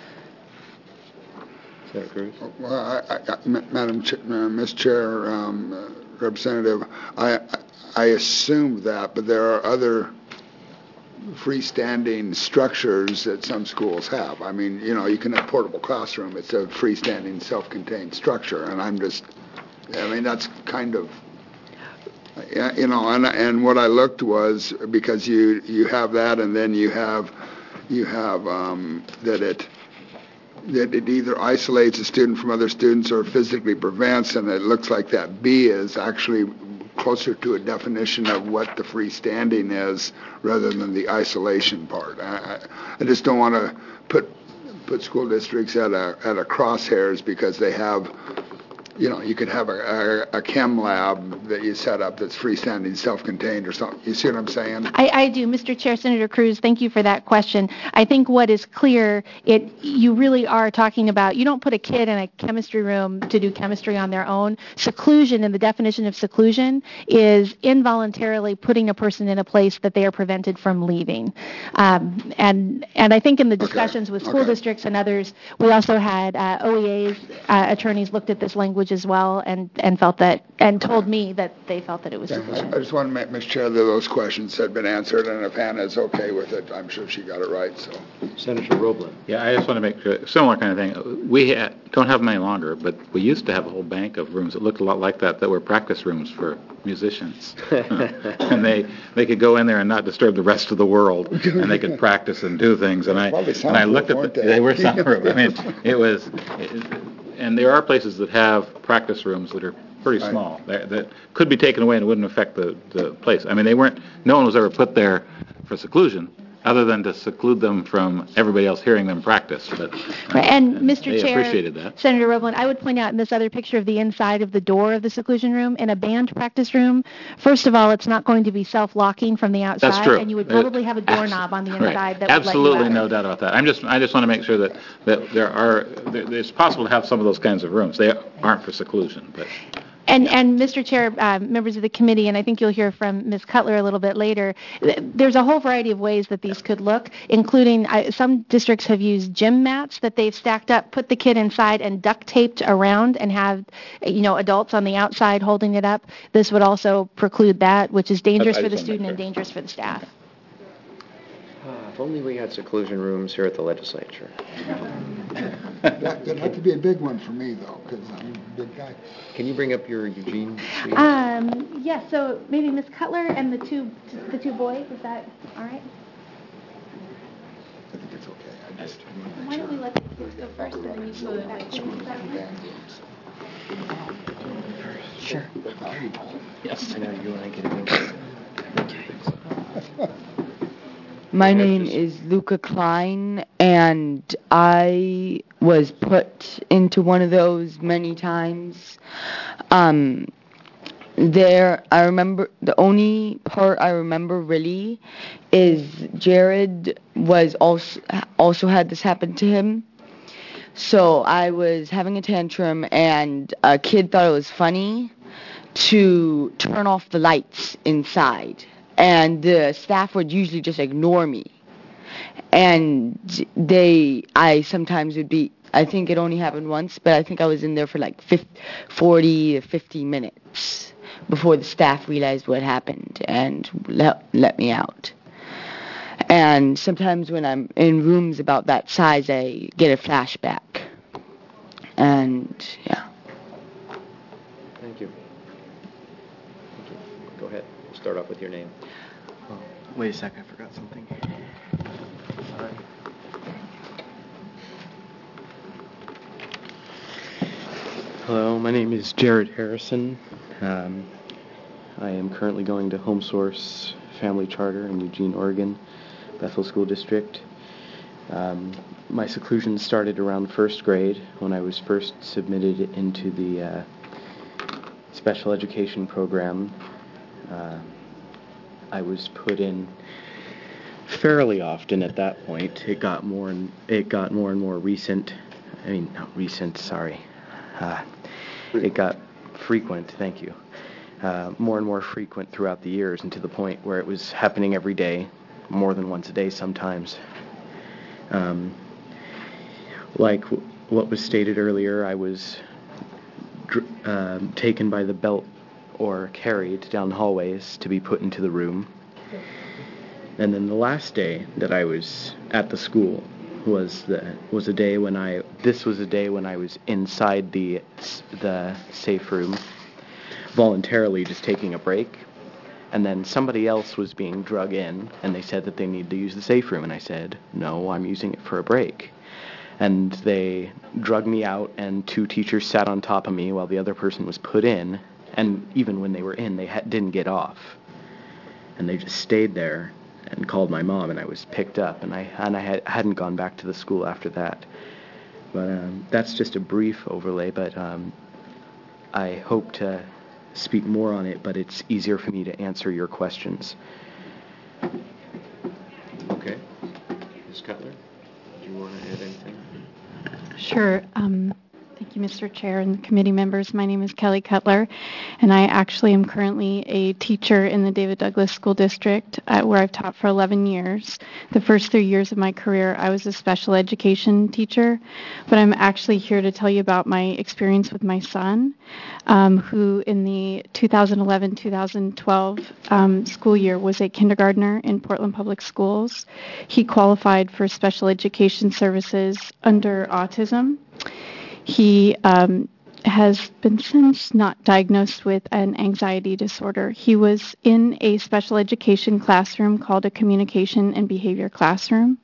Senator Cruz? Well, Ms. Chair, Representative, I assume that, but there are other freestanding structures that some schools have. I mean, you can have portable classroom. It's a freestanding, self-contained structure, and that's kind of, and what I looked was, because you have that, and then you have that it either isolates a student from other students or physically prevents, and it looks like that B is actually closer to a definition of what the freestanding is rather than the isolation part. I just don't want to put school districts at a crosshairs because they have, you could have a chem lab that you set up that's freestanding, self-contained or something. You see what I'm saying? I do. Mr. Chair, Senator Cruz, thank you for that question. I think what is clear, you really are talking about, you don't put a kid in a chemistry room to do chemistry on their own. Seclusion, and the definition of seclusion, is involuntarily putting a person in a place that they are prevented from leaving. And I think in the discussions with school districts and others, we also had OEA's attorneys looked at this language as well and felt that, and told me that they felt that it was sufficient. I just want to make Ms. Chair that those questions had been answered, and if Hannah's okay with it, I'm sure she got it right. So, Senator Roblin. Yeah, I just want to make sure, similar kind of thing. We don't have them any longer, but we used to have a whole bank of rooms that looked a lot like that were practice rooms for musicians. And they could go in there and not disturb the rest of the world, and they could practice and do things. And I looked at they were soundproof. I mean, it was. And there are places that have practice rooms that are pretty small that could be taken away and it wouldn't affect the place. I mean, no one was ever put there for seclusion other than to seclude them from everybody else hearing them practice. But and Mr. they Chair, appreciated that. Senator Roblin, I would point out in this other picture of the inside of the door of the seclusion room, in a band practice room, first of all, it's not going to be self-locking from the outside. That's true. And you would probably have a doorknob on the inside that Absolutely would let you no doubt about that. I just want to make sure that it's possible to have some of those kinds of rooms. They aren't for seclusion, but. And Mr. Chair, members of the committee, and I think you'll hear from Ms. Cutler a little bit later, there's a whole variety of ways that these could look, including some districts have used gym mats that they've stacked up, put the kid inside and duct taped around and have, adults on the outside holding it up. This would also preclude that, which is dangerous for the student and dangerous for the staff. If only we had seclusion rooms here at the legislature. That'd have to be a big one for me, though, because I'm a big guy. Can you bring up your Eugene suite? Yes, so maybe Ms. Cutler and the two boys, is that all right? I think it's okay. Why don't we let the kids go first and then you go back to Sure. Yes. I know you and I get it. My name is Luca Klein, and I was put into one of those many times. I remember, the only part I remember really is Jared was also had this happen to him. So I was having a tantrum, and a kid thought it was funny to turn off the lights inside. And the staff would usually just ignore me. And I sometimes would be, I think it only happened once, but I think I was in there for like 40 to 50 minutes before the staff realized what happened and let me out. And sometimes when I'm in rooms about that size, I get a flashback. And yeah. Thank you. Go ahead. We'll start off with your name. Oh, wait a second, I forgot something. Sorry. Hello, my name is Jared Harrison. I am currently going to Home Source Family Charter in Eugene, Oregon, Bethel School District. My seclusion started around first grade when I was first submitted into the special education program. I was put in fairly often at that point. It got more and more recent. I mean, not recent, sorry. It got frequent, thank you. More and more frequent throughout the years, and to the point where it was happening every day, more than once a day sometimes. Like what was stated earlier, I was taken by the belt or carried down hallways to be put into the room. And then the last day that I was at the school was a day when I was inside the safe room, voluntarily just taking a break, and then somebody else was being drug in, and they said that they needed to use the safe room, and I said, no, I'm using it for a break. And they drugged me out, and 2 teachers sat on top of me while the other person was put in, and even when they were in, they didn't get off. And they just stayed there and called my mom, and I was picked up, and I hadn't gone back to the school after that. But that's just a brief overlay, but I hope to speak more on it, but it's easier for me to answer your questions. Okay. Ms. Cutler, do you want to add anything? Sure. Thank you, Mr. Chair and committee members. My name is Kelly Cutler, and I actually am currently a teacher in the David Douglas School District, where I've taught for 11 years. The first 3 years of my career, I was a special education teacher, but I'm actually here to tell you about my experience with my son, who in the 2011-2012 school year was a kindergartner in Portland Public Schools. He qualified for special education services under autism. He has been since not diagnosed with an anxiety disorder. He was in a special education classroom called a communication and behavior classroom.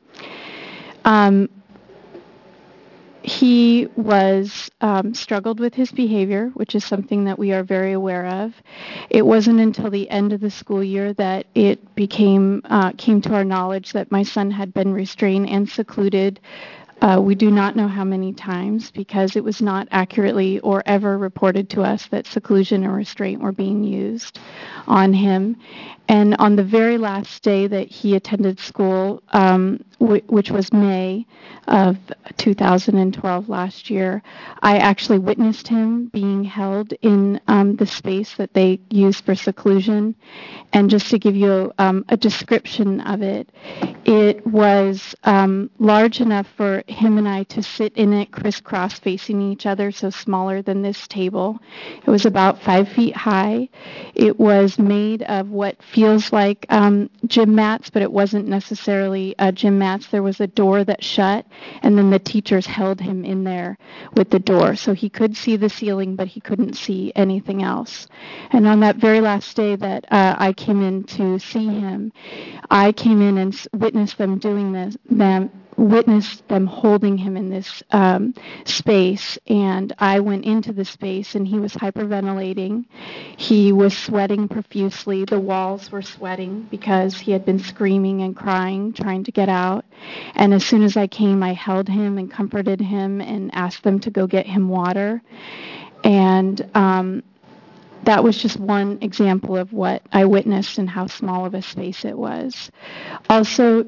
He was struggled with his behavior, which is something that we are very aware of. It wasn't until the end of the school year that it came to our knowledge that my son had been restrained and secluded. We do not know how many times, because it was not accurately or ever reported to us that seclusion or restraint were being used on him. And on the very last day that he attended school, which was May of 2012 last year, I actually witnessed him being held in the space that they use for seclusion. And just to give you a description of it, it was large enough for him and I to sit in it crisscross facing each other, so smaller than this table. It was about 5 feet high. It was made of what feels like gym mats, but it wasn't necessarily gym mats. There was a door that shut, and then the teachers held him in there with the door. So he could see the ceiling, but he couldn't see anything else. And on that very last day that I came in to see him, I came in and witnessed them doing this, witnessed them holding him in this space, and I went into the space, and he was hyperventilating. He was sweating profusely. The walls were sweating because he had been screaming and crying, trying to get out. And as soon as I came, I held him and comforted him and asked them to go get him water. And that was just one example of what I witnessed and how small of a space it was. Also,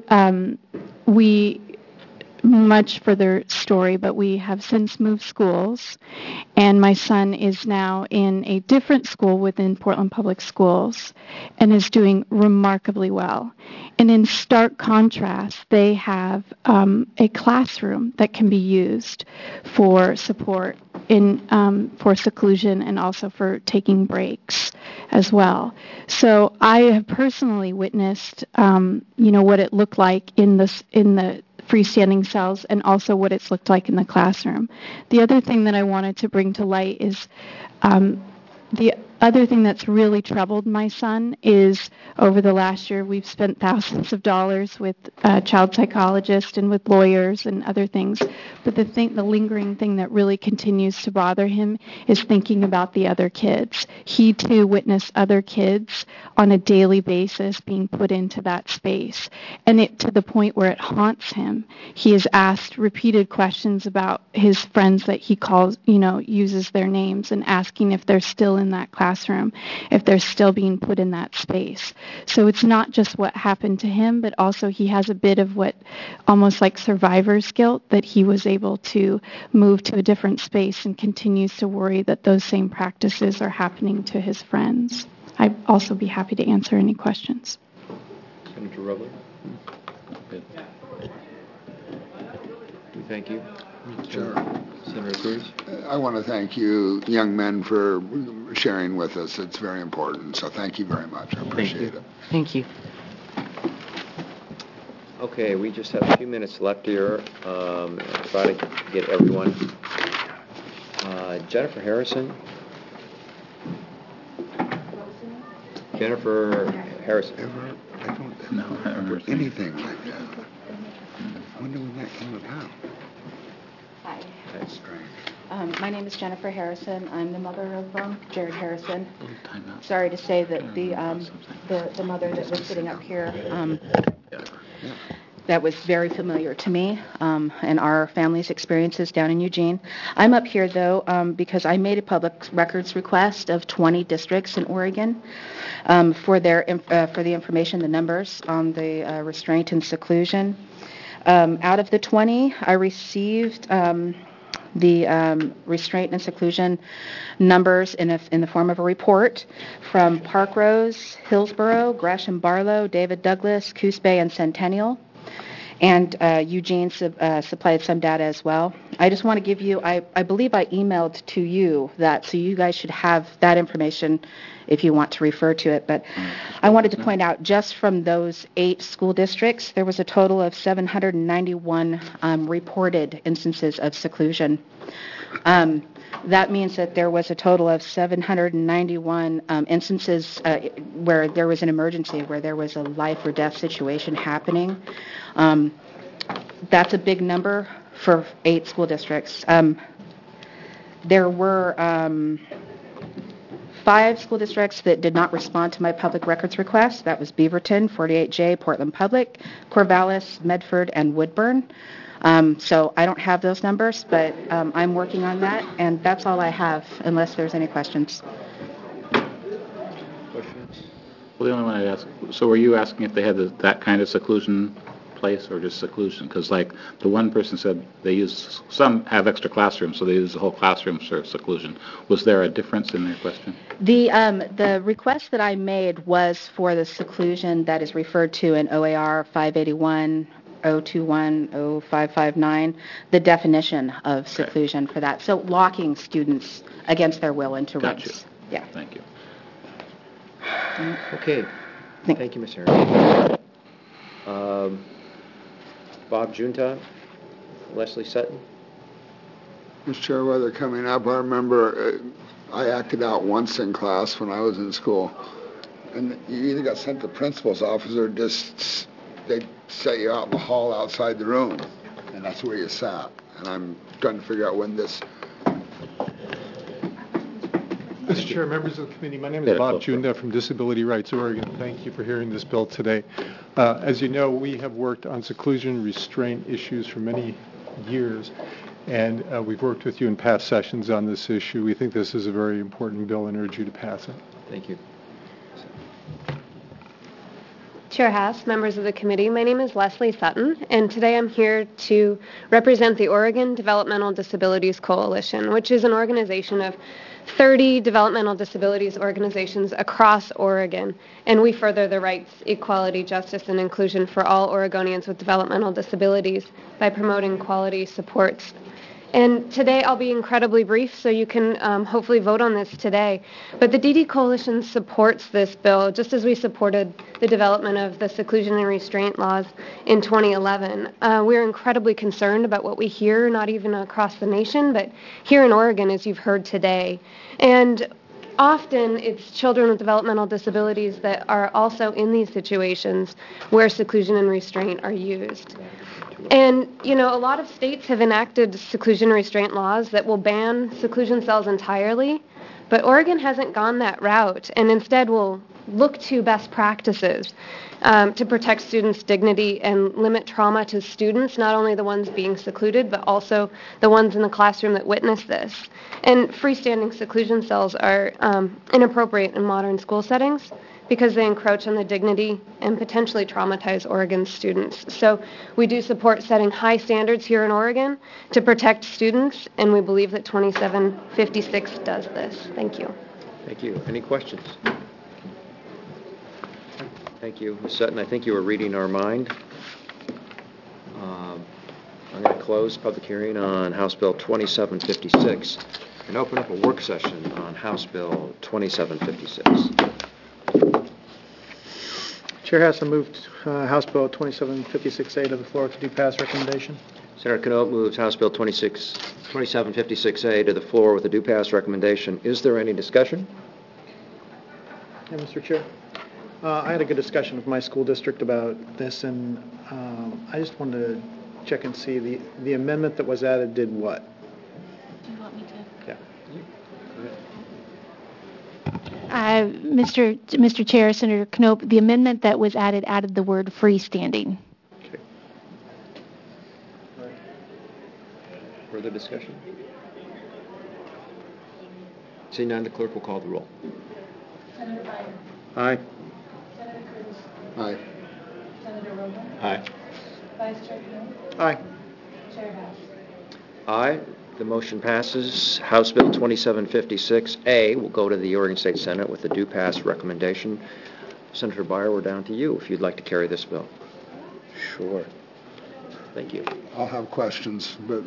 much further story, but we have since moved schools, and my son is now in a different school within Portland Public Schools and is doing remarkably well. And in stark contrast, they have a classroom that can be used for support for seclusion and also for taking breaks as well. So I have personally witnessed, what it looked like in the freestanding cells and also what it's looked like in the classroom. The other thing that I wanted to bring to light is the other thing that's really troubled my son is over the last year we've spent thousands of dollars with child psychologists and with lawyers and other things, but the lingering thing that really continues to bother him is thinking about the other kids. He too witnessed other kids on a daily basis being put into that space, and it to the point where it haunts him. He is asked repeated questions about his friends that he calls, uses their names, and asking if they're still in that classroom, if they're still being put in that space. So it's not just what happened to him, but also he has a bit of what almost like survivor's guilt, that he was able to move to a different space and continues to worry that those same practices are happening to his friends. I'd also be happy to answer any questions. Senator Robles? Thank you. Sure. Senator Cruz? I want to thank you, young men, for sharing with us. It's very important. So thank you very much. I appreciate it. Thank you. Okay, we just have a few minutes left here. Try to get everyone. Jennifer Harrison. Jennifer Harrison. I don't know anything like that. I wonder when that came about. Hi. That's strange. My name is Jennifer Harrison. I'm the mother of Jared Harrison. Sorry to say that the mother that was sitting up here, that was very familiar to me and our family's experiences down in Eugene. I'm up here, though, because I made a public records request of 20 districts in Oregon for the information, the numbers on the restraint and seclusion. Out of the 20, I received the restraint and seclusion numbers in the form of a report from Park Rose, Hillsborough, Gresham Barlow, David Douglas, Coos Bay, and Centennial. And Eugene supplied some data as well. I just want to give you, I believe I emailed to you that, so you guys should have that information if you want to refer to it. But I wanted to point out, just from those 8 school districts, there was a total of 791 reported instances of seclusion. That means that there was a total of 791 instances where there was an emergency, where there was a life or death situation happening. That's a big number for 8 school districts. There were 5 school districts that did not respond to my public records request. That was Beaverton, 48J, Portland Public, Corvallis, Medford, and Woodburn. So I don't have those numbers, but I'm working on that, and that's all I have, unless there's any questions. Questions? Well, the only one I'd ask, so were you asking if they had that kind of seclusion place or just seclusion? Because like the one person said they use, some have extra classrooms, so they use the whole classroom for seclusion. Was there a difference in their question? The request that I made was for the seclusion that is referred to in OAR 581, 021, 0559, the definition of seclusion for that. So locking students against their will into rooms. Yeah. Thank you. Okay. Thank you, Ms. Harris. Bob Junta, Leslie Sutton. Mr. Chair, while they're coming up, I remember I acted out once in class when I was in school, and you either got sent to the principal's office or just they set you out in the hall outside the room, and that's where you sat. And I'm trying to figure out when this... Mr. Chair, members of the committee, my name is Bob Junda from Disability Rights Oregon. Thank you for hearing this bill today. As you know, we have worked on seclusion restraint issues for many years, and we've worked with you in past sessions on this issue. We think this is a very important bill and urge you to pass it. Thank you. Chair Haas, members of the committee, my name is Leslie Sutton, and today I'm here to represent the Oregon Developmental Disabilities Coalition, which is an organization of 30 developmental disabilities organizations across Oregon, and we further the rights, equality, justice, and inclusion for all Oregonians with developmental disabilities by promoting quality supports And today I'll be incredibly brief so you can hopefully vote on this today. But the DD Coalition supports this bill just as we supported the development of the seclusion and restraint laws in 2011. We're incredibly concerned about what we hear, not even across the nation, but here in Oregon, as you've heard today. And often it's children with developmental disabilities that are also in these situations where seclusion and restraint are used. And, you know, a lot of states have enacted seclusion and restraint laws that will ban seclusion cells entirely, but Oregon hasn't gone that route and instead will look to best practices to protect students' dignity and limit trauma to students, not only the ones being secluded, but also the ones in the classroom that witness this. And freestanding seclusion cells are inappropriate in modern school settings because they encroach on the dignity and potentially traumatize Oregon's students. So we do support setting high standards here in Oregon to protect students, and we believe that 2756 does this. Thank you. Thank you. Any questions? Thank you. Ms. Sutton, I think you were reading our mind. I'm going to close public hearing on House Bill 2756 and open up a work session on House Bill 2756. Chair Haas, moved House Bill 2756A to the floor with the do pass recommendation. Senator Knoop moves House Bill 2756A to the floor with a do pass recommendation. Is there any discussion? Yeah, Mr. Chair. I had a good discussion with my school district about this, and I just wanted to check and see the amendment that was added did what? Do you want me to? Yeah. Mr. Chair, Senator Knoop, the amendment that was added the word freestanding. Okay. Further discussion? Seeing none, the clerk will call the roll. Senator Biden. Aye. Senator Cruz. Aye. Senator Rogan. Aye. Vice Chair Knoop. Aye. Chair House. Aye. The motion passes. House Bill 2756A will go to the Oregon State Senate with a do pass recommendation. Senator Beyer, we're down to you if you'd like to carry this bill. Sure. Thank you. I'll have questions, but...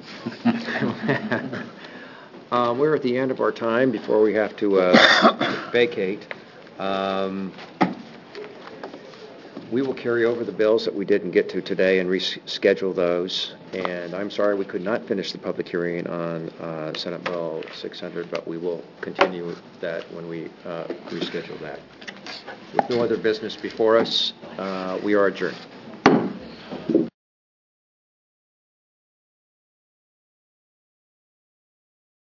We're at the end of our time before we have to vacate. We will carry over the bills that we didn't get to today and reschedule those. And I'm sorry we could not finish the public hearing on Senate Bill 600, but we will continue that when we reschedule that. With no other business before us, we are adjourned.